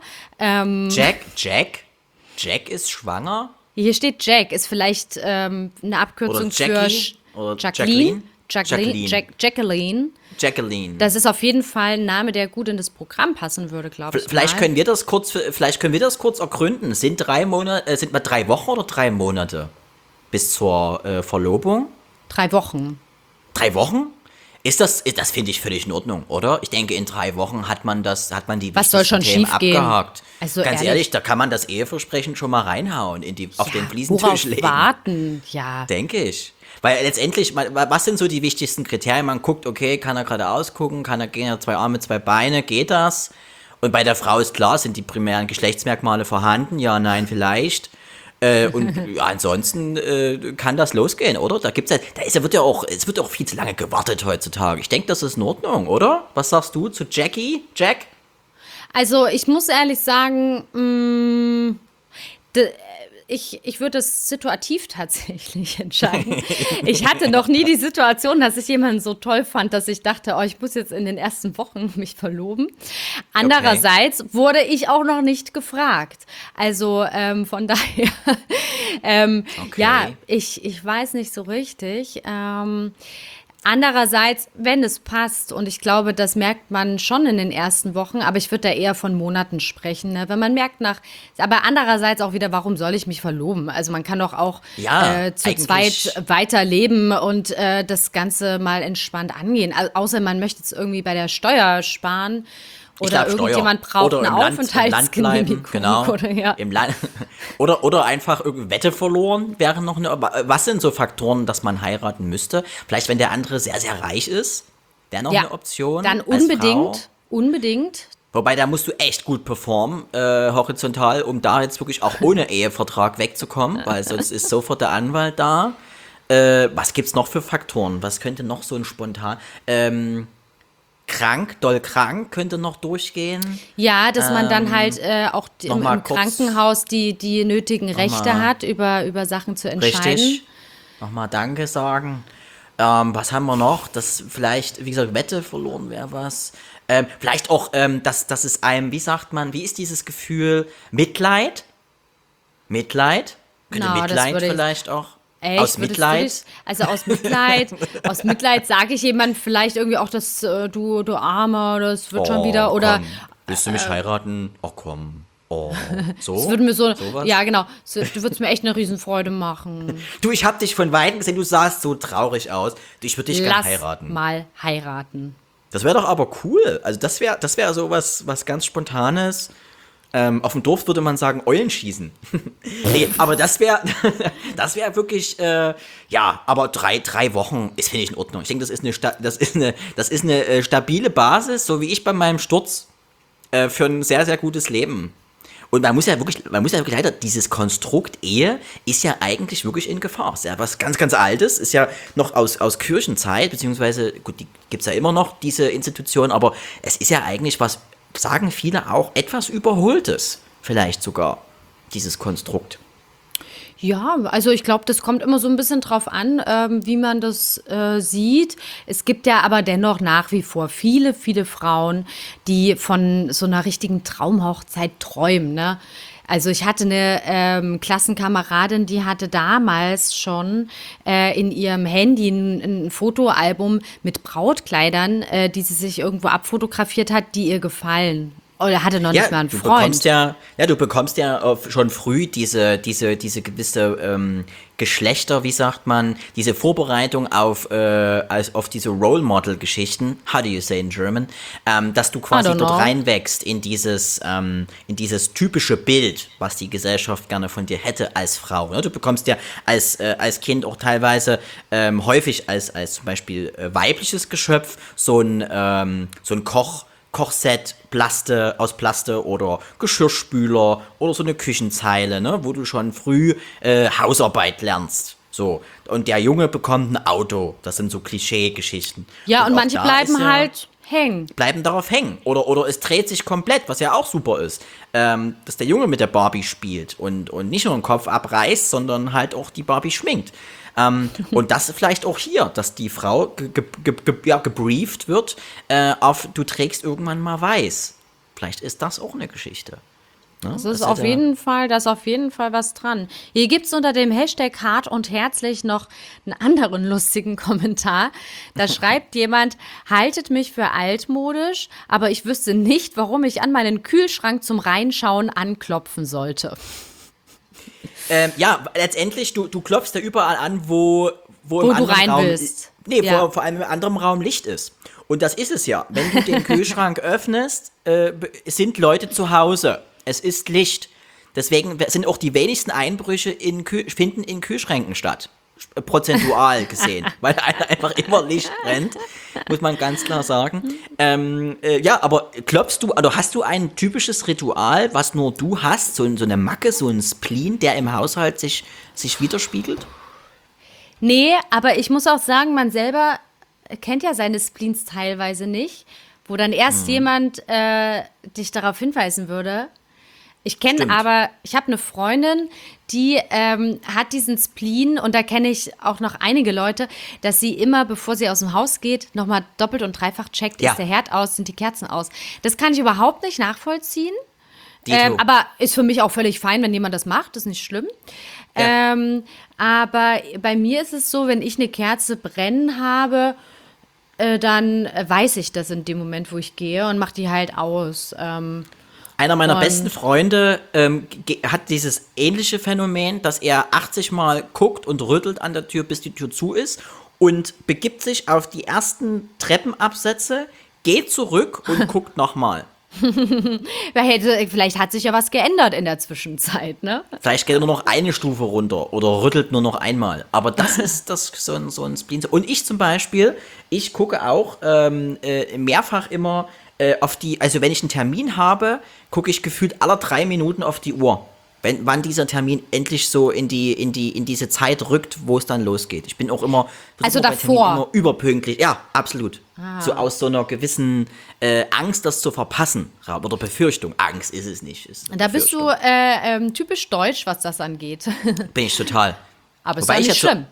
Jack ist schwanger? Hier steht Jack, ist vielleicht eine Abkürzung Oder für Jackie? Oder Jacqueline. Jacqueline. Jacqueline. Jacqueline. Das ist auf jeden Fall ein Name, der gut in das Programm passen würde, glaube ich. Vielleicht mal. können wir das kurz ergründen. Sind 3 Monate, sind wir 3 Wochen oder 3 Monate bis zur Verlobung? 3 Wochen. 3 Wochen? Das finde ich völlig in Ordnung, oder? Ich denke, in 3 Wochen hat man die Was soll wichtigsten schon Themen schiefgehen? abgehakt. Also Ganz ehrlich. ehrlich, da kann man das Eheversprechen schon mal reinhauen, auf den Worauf Fliesentisch legen. warten? Ja. Denke ich. Weil letztendlich, was sind so die wichtigsten Kriterien? Man guckt, okay, kann er geradeaus gucken, gehen ja 2 Arme, 2 Beine, geht das? Und bei der Frau ist klar, sind die primären Geschlechtsmerkmale vorhanden? Ja, nein, vielleicht. Und ja, ansonsten kann das losgehen, oder? Es wird ja auch viel zu lange gewartet heutzutage. Ich denke, das ist in Ordnung, oder? Was sagst du zu Jack? Also ich muss ehrlich sagen, ich würde es situativ tatsächlich entscheiden. Ich hatte noch nie die Situation, dass ich jemanden so toll fand, dass ich dachte, oh, ich muss jetzt in den ersten Wochen mich verloben. Andererseits wurde ich auch noch nicht gefragt. Also von daher, ja, ich weiß nicht so richtig. Andererseits, wenn es passt, und ich glaube, das merkt man schon in den ersten Wochen, aber ich würde da eher von Monaten sprechen, ne? Wenn man merkt aber andererseits auch wieder, warum soll ich mich verloben? Also man kann doch auch zu eigentlich- zweit weiterleben und das Ganze mal entspannt angehen. Außer man möchte jetzt irgendwie bei der Steuer sparen Oder irgendjemand braucht eine Aufenthaltsgenehmigung. Genau. Oder, ja. Im Land. Oder einfach irgendeine Wette verloren wäre noch eine. Was sind so Faktoren, dass man heiraten müsste? Vielleicht, wenn der andere sehr, sehr reich ist, wäre noch eine Option. Dann als Frau. unbedingt. Wobei, da musst du echt gut performen, horizontal, um da jetzt wirklich auch ohne Ehevertrag wegzukommen, weil sonst ist sofort der Anwalt da. Was gibt's noch für Faktoren? Was könnte noch so ein spontan? Doll krank könnte noch durchgehen. Ja, dass man dann halt auch im Krankenhaus die nötigen Rechte hat, über Sachen zu entscheiden. Richtig. Nochmal Danke sagen. Was haben wir noch? Dass vielleicht, wie gesagt, Wette verloren wäre was. Vielleicht auch, dass es einem, wie sagt man, wie ist dieses Gefühl? Mitleid? Mitleid? Könnte Mitleid vielleicht auch? Echt? Aus Mitleid? Aus Mitleid sage ich jemandem vielleicht irgendwie auch, dass du Armer, das wird schon wieder, oder komm. Willst du mich heiraten? Oh komm. Oh, so? Das würde mir so, sowas? ja genau, du würdest mir echt eine Riesenfreude machen. Du, ich hab dich von Weitem gesehen, du sahst so traurig aus. Ich würde dich gern heiraten. Mal heiraten. Das wäre doch aber cool. Also das wär so was ganz Spontanes. Auf dem Dorf würde man sagen, Eulen schießen. Nee, aber das wär wirklich, aber drei Wochen ist, finde ich, in Ordnung. Ich denke, das ist eine stabile Basis, so wie ich bei meinem Sturz, für ein sehr, sehr gutes Leben. Und man muss ja wirklich leider, dieses Konstrukt Ehe ist ja eigentlich wirklich in Gefahr. Ist ja was ganz, ganz Altes, ist ja noch aus Kirchenzeit, beziehungsweise, gut, die gibt's ja immer noch, diese Institution, aber es ist ja eigentlich was, sagen viele auch, etwas Überholtes, vielleicht sogar, dieses Konstrukt. Ja, also ich glaube, das kommt immer so ein bisschen drauf an, wie man das sieht. Es gibt ja aber dennoch nach wie vor viele, viele Frauen, die von so einer richtigen Traumhochzeit träumen, ne? Also ich hatte eine Klassenkameradin, die hatte damals schon in ihrem Handy ein Fotoalbum mit Brautkleidern, die sie sich irgendwo abfotografiert hat, die ihr gefallen. Oder hatte noch nicht mal einen Freund. Du bekommst ja schon früh diese gewisse Geschlechter, wie sagt man, diese Vorbereitung auf diese Role Model Geschichten, how do you say in German, dass du quasi dort reinwächst in dieses typische Bild, was die Gesellschaft gerne von dir hätte als Frau. Ne? Du bekommst ja als Kind auch teilweise häufig als zum Beispiel weibliches Geschöpf so ein Kochset, aus Plaste oder Geschirrspüler oder so eine Küchenzeile, ne, wo du schon früh Hausarbeit lernst. So. Und der Junge bekommt ein Auto. Das sind so Klischee-Geschichten. Ja, und manche bleiben halt hängen. Bleiben darauf hängen. Oder es dreht sich komplett, was ja auch super ist. Dass der Junge mit der Barbie spielt und nicht nur den Kopf abreißt, sondern halt auch die Barbie schminkt. Und das vielleicht auch hier, dass die Frau gebrieft wird auf, du trägst irgendwann mal weiß. Vielleicht ist das auch eine Geschichte. Ne? Da ist auf jeden Fall was dran. Hier gibt es unter dem Hashtag hart und herzlich noch einen anderen lustigen Kommentar. Da schreibt jemand, haltet mich für altmodisch, aber ich wüsste nicht, warum ich an meinen Kühlschrank zum Reinschauen anklopfen sollte. Letztendlich, du klopfst da überall an, wo im du rein Raum willst. Nee, vor allem im anderen Raum Licht ist. Und das ist es ja. Wenn du den Kühlschrank öffnest, sind Leute zu Hause. Es ist Licht. Deswegen sind auch die wenigsten Einbrüche finden in Kühlschränken statt. Prozentual gesehen. Weil einfach immer Licht brennt. Muss man ganz klar sagen. Aber klopfst du, also hast du ein typisches Ritual, was nur du hast? So eine Macke, so ein Spleen, der im Haushalt sich widerspiegelt? Nee, aber ich muss auch sagen, man selber kennt ja seine Spleens teilweise nicht, wo dann erst jemand dich darauf hinweisen würde. Ich habe eine Freundin, die hat diesen Spleen und da kenne ich auch noch einige Leute, dass sie immer, bevor sie aus dem Haus geht, nochmal doppelt und dreifach checkt, ist der Herd aus, sind die Kerzen aus. Das kann ich überhaupt nicht nachvollziehen, aber ist für mich auch völlig fein, wenn jemand das macht, das ist nicht schlimm. Ja. Aber bei mir ist es so, wenn ich eine Kerze brennen habe, dann weiß ich das in dem Moment, wo ich gehe und mache die halt aus. Einer meiner besten Freunde hat dieses ähnliche Phänomen, dass er 80 Mal guckt und rüttelt an der Tür, bis die Tür zu ist und begibt sich auf die ersten Treppenabsätze, geht zurück und guckt nochmal. Vielleicht hat sich ja was geändert in der Zwischenzeit, ne? Vielleicht geht er nur noch eine Stufe runter oder rüttelt nur noch einmal. Aber das ist so ein Spleen. Und ich zum Beispiel, ich gucke auch mehrfach immer also wenn ich einen Termin habe, gucke ich gefühlt alle 3 Minuten auf die Uhr. Wann dieser Termin endlich so in diese Zeit rückt, wo es dann losgeht. Ich bin auch immer, also immer davor. Immer überpünktlich. Ja, absolut. So aus so einer gewissen Angst, das zu verpassen. Oder Befürchtung. Angst ist es nicht. Da bist du typisch deutsch, was das angeht. Bin ich total. Aber ist doch nicht schlimm.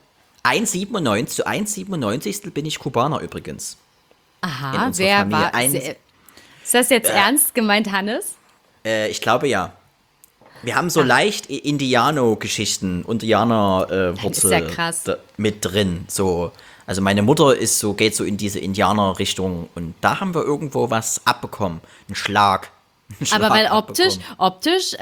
1,97 bin ich Kubaner übrigens. Aha, wer war? Ist das jetzt ernst gemeint, Hannes? Ich glaube ja. Wir haben so leicht Indianer-Geschichten, Indianer-Wurzel ist ja krass. Mit drin. So. Also meine Mutter geht so in diese Indianer-Richtung und da haben wir irgendwo was abbekommen. Einen Schlag. Aber weil optisch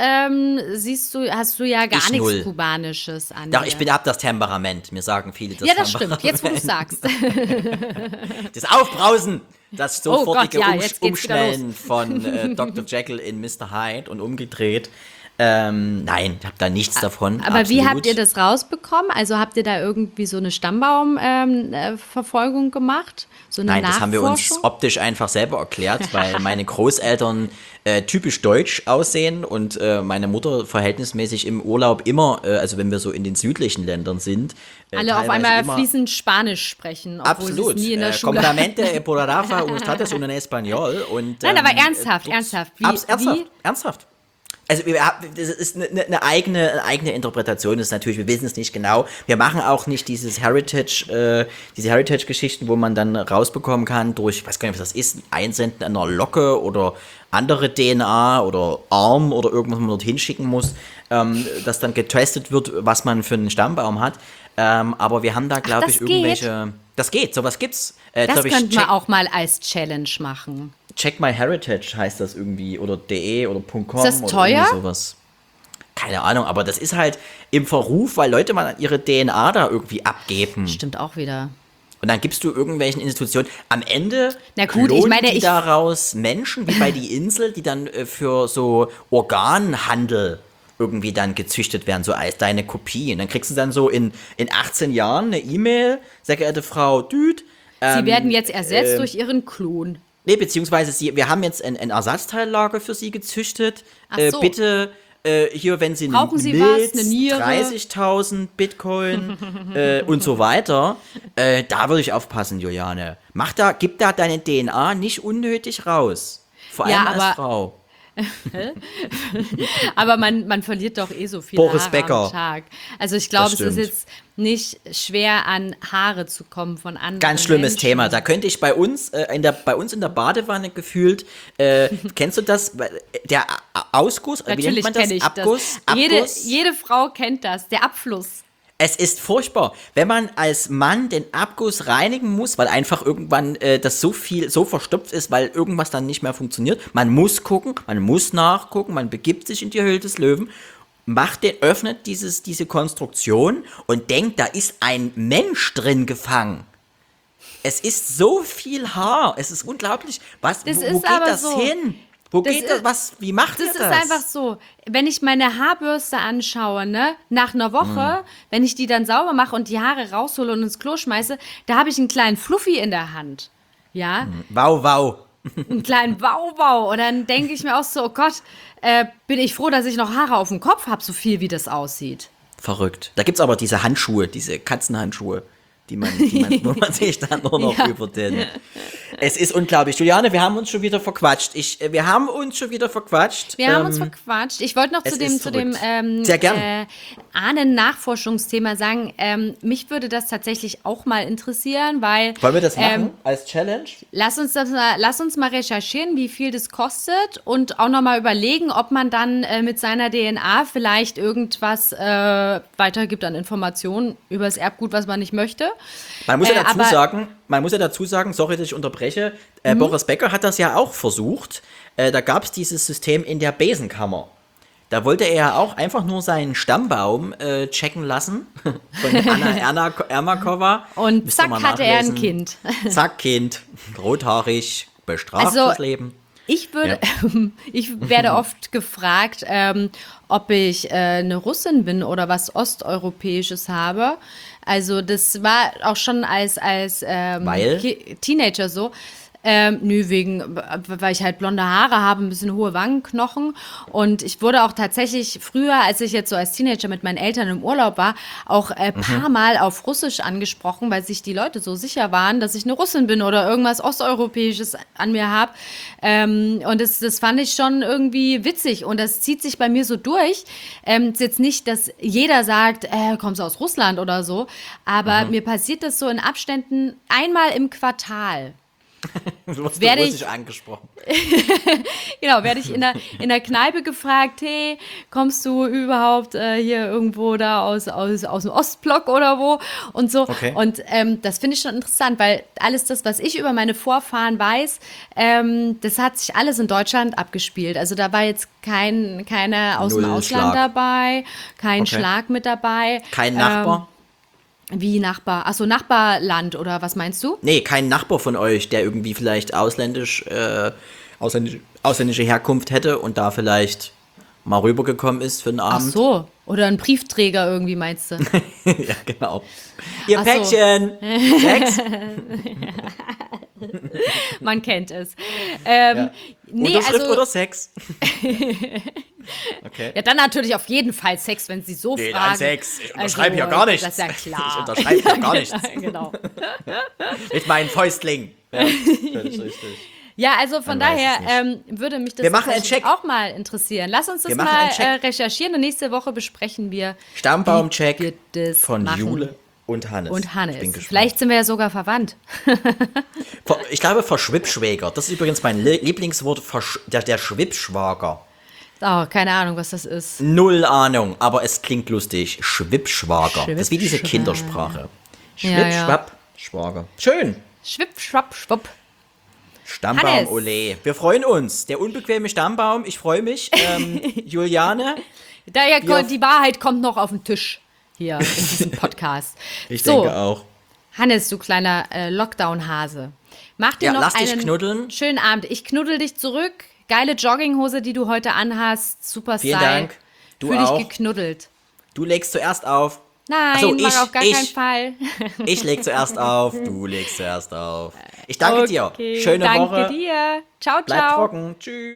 hast du ja gar nichts Kubanisches an. Doch, ich hab das Temperament. Mir sagen viele das Temperament. Ja, das Temperament. stimmt. Jetzt, wo du sagst. Das Aufbrausen. Das sofortige Gott, Umschnellen von Dr. Jekyll in Mr. Hyde und umgedreht. Nein, ich habe da nichts davon. Aber absolut. Wie habt ihr das rausbekommen? Also habt ihr da irgendwie so eine Stammbaumverfolgung gemacht? So eine Nein, das haben wir uns Nachforschung? optisch einfach selber erklärt, weil meine Großeltern typisch deutsch aussehen und meine Mutter verhältnismäßig im Urlaub immer, also wenn wir so in den südlichen Ländern sind, alle auf einmal fließend Spanisch sprechen, obwohl sie absolut. es nie in der Schule Completamente por Rafa und Status und en Español. Nein, aber ernsthaft. Ernsthaft. Also das ist eine eigene Interpretation, das ist natürlich, wir wissen es nicht genau. Wir machen auch nicht diese Heritage-Geschichten, wo man dann rausbekommen kann durch, ich weiß gar nicht, was das ist, Einsenden einer Locke oder andere DNA oder Arm oder irgendwas, was man dorthin schicken muss, dass dann getestet wird, was man für einen Stammbaum hat. Aber wir haben da, glaube ich, irgendwelche... Das geht, sowas gibt's. Das könnten wir auch mal als Challenge machen. Check My Heritage heißt das irgendwie oder .de oder .com. Ist das teuer? Oder sowas. Keine Ahnung, aber das ist halt im Verruf, weil Leute mal ihre DNA da irgendwie abgeben. Stimmt auch wieder. Und dann gibst du irgendwelchen Institutionen, am Ende die daraus Menschen, wie bei Die Insel, die dann für so Organhandel irgendwie dann gezüchtet werden, so als deine Kopie. Und dann kriegst du dann so in 18 Jahren eine E-Mail, sehr geehrte Frau Düd. Sie werden jetzt ersetzt durch Ihren Klon. Nee, beziehungsweise wir haben jetzt ein Ersatzteillager für Sie gezüchtet. Ach so. Bitte hier, wenn Sie brauchen Sie Milz, was, eine Niere? 30.000 Bitcoin und so weiter. Da würde ich aufpassen, Juliane. Gib da deine DNA nicht unnötig raus. Vor allem als Frau. Aber man verliert doch so viele Boris Haare Becker. am Tag. Also ich glaube, es ist jetzt nicht schwer, an Haare zu kommen von anderen Ganz schlimmes Menschen. Thema. Da könnte ich bei uns in der Badewanne gefühlt, kennst du das? Der Ausguss? Natürlich kenne ich Abguss? das. Jede Frau kennt das, der Abfluss. Es ist furchtbar, wenn man als Mann den Abguss reinigen muss, weil einfach irgendwann das so verstopft ist, weil irgendwas dann nicht mehr funktioniert. Man muss gucken, man muss nachgucken, man begibt sich in die Höhle des Löwen, öffnet diese Konstruktion und denkt, da ist ein Mensch drin gefangen. Es ist so viel Haar, es ist unglaublich. Wo geht das hin? Wie macht ihr das? Das ist einfach so, wenn ich meine Haarbürste anschaue, ne, nach einer Woche, wenn ich die dann sauber mache und die Haare raushole und ins Klo schmeiße, da habe ich einen kleinen Fluffy in der Hand. Ja? Wow. Einen kleinen Wow. Und dann denke ich mir auch so, oh Gott, bin ich froh, dass ich noch Haare auf dem Kopf habe, so viel wie das aussieht. Verrückt. Da gibt es aber diese Handschuhe, diese Katzenhandschuhe, wo man sich dann nur noch über den... Es ist unglaublich. Juliane, wir haben uns schon wieder verquatscht. Ich wollte noch zu dem Sehr gern. Ahnen-Nachforschungsthema sagen, mich würde das tatsächlich auch mal interessieren, weil... Wollen wir das machen als Challenge? Lass uns mal recherchieren, wie viel das kostet und auch noch mal überlegen, ob man dann mit seiner DNA vielleicht irgendwas weitergibt an Informationen über das Erbgut, was man nicht möchte. Man muss ja dazu sagen, sorry, dass ich unterbreche, Boris Becker hat das ja auch versucht. Da gab es dieses System in der Besenkammer. Da wollte er ja auch einfach nur seinen Stammbaum checken lassen von Anna Ermakova. Und zack, hatte er ein Kind. Zack, Kind, rothaarig, bestraft fürs Leben. Ich ich werde oft gefragt, ob ich eine Russin bin oder was Osteuropäisches habe. Also das war auch schon als Weil? Teenager so. Weil ich halt blonde Haare habe, ein bisschen hohe Wangenknochen. Und ich wurde auch tatsächlich früher, als ich jetzt so als Teenager mit meinen Eltern im Urlaub war, auch paar Mal auf Russisch angesprochen, weil sich die Leute so sicher waren, dass ich eine Russin bin oder irgendwas Osteuropäisches an mir habe. Und das fand ich schon irgendwie witzig. Und das zieht sich bei mir so durch. Ist jetzt nicht, dass jeder sagt, kommst du aus Russland oder so. Aber mir passiert das so in Abständen einmal im Quartal. Du wirst Werde russisch angesprochen. Genau, werde ich in der Kneipe gefragt, hey, kommst du überhaupt hier irgendwo da aus dem Ostblock oder wo und so. Okay. Und das finde ich schon interessant, weil alles das, was ich über meine Vorfahren weiß, das hat sich alles in Deutschland abgespielt. Also da war jetzt keine aus dem Null Ausland Schlag. dabei, kein Okay. Schlag mit dabei. Kein Nachbar? Wie Nachbar? Achso, Nachbarland oder was meinst du? Nee, kein Nachbar von euch, der irgendwie vielleicht ausländische Herkunft hätte und da vielleicht mal rübergekommen ist für einen Ach Abend. so, oder ein Briefträger irgendwie meinst du? Ja, genau. Ihr Ach so. Päckchen! Sex? Man kennt es. Ja. Nee, Unterschrift also, oder Sex? Okay. ja, dann natürlich auf jeden Fall Sex, wenn sie so Nee, fragen. dann Sex. Ich unterschreibe hier gar nichts. Das ist ja klar. Ich unterschreibe hier gar nichts. Genau. Mit meinen Fäustlingen. Ja, völlig richtig. Ja, also von Man weiß daher es würde mich das Wir machen einen tatsächlich Check. auch mal interessieren. Lass uns das Wir machen mal einen Check. recherchieren und nächste Woche besprechen wir, wie wir Stammbaumcheck das von machen. Jule und Hannes. Und Hannes. Ich bin gespannt. Vielleicht sind wir ja sogar verwandt. Ich glaube, Verschwippschwäger. Das ist übrigens mein Lieblingswort, der Schwippschwager. Oh, keine Ahnung, was das ist. Null Ahnung, aber es klingt lustig. Schwippschwager. Das ist wie diese Schwippschwager. Kindersprache. Ja, ja. Schwippschwapp, Schwager. Schön. Schwipp, schwapp, schwupp. Stammbaum, Hannes. ole. Wir freuen uns. Der unbequeme Stammbaum, ich freue mich. Juliane, Die Wahrheit kommt noch auf den Tisch hier in diesem Podcast. ich so, denke auch. Hannes, du kleiner Lockdown-Hase. Mach dir Ja, noch lass dich einen knuddeln. schönen Abend. Ich knuddel dich zurück. Geile Jogginghose, die du heute anhast. Super Vielen Style. Dank. Du Fühl dich auch. geknuddelt. Du legst zuerst auf. Nein, Ach so, mach auf gar keinen Fall. Ich leg zuerst auf, du legst zuerst auf. Ich danke dir. Okay, Schöne danke Woche. dir. Ciao, Bleib ciao. trocken. Tschüss.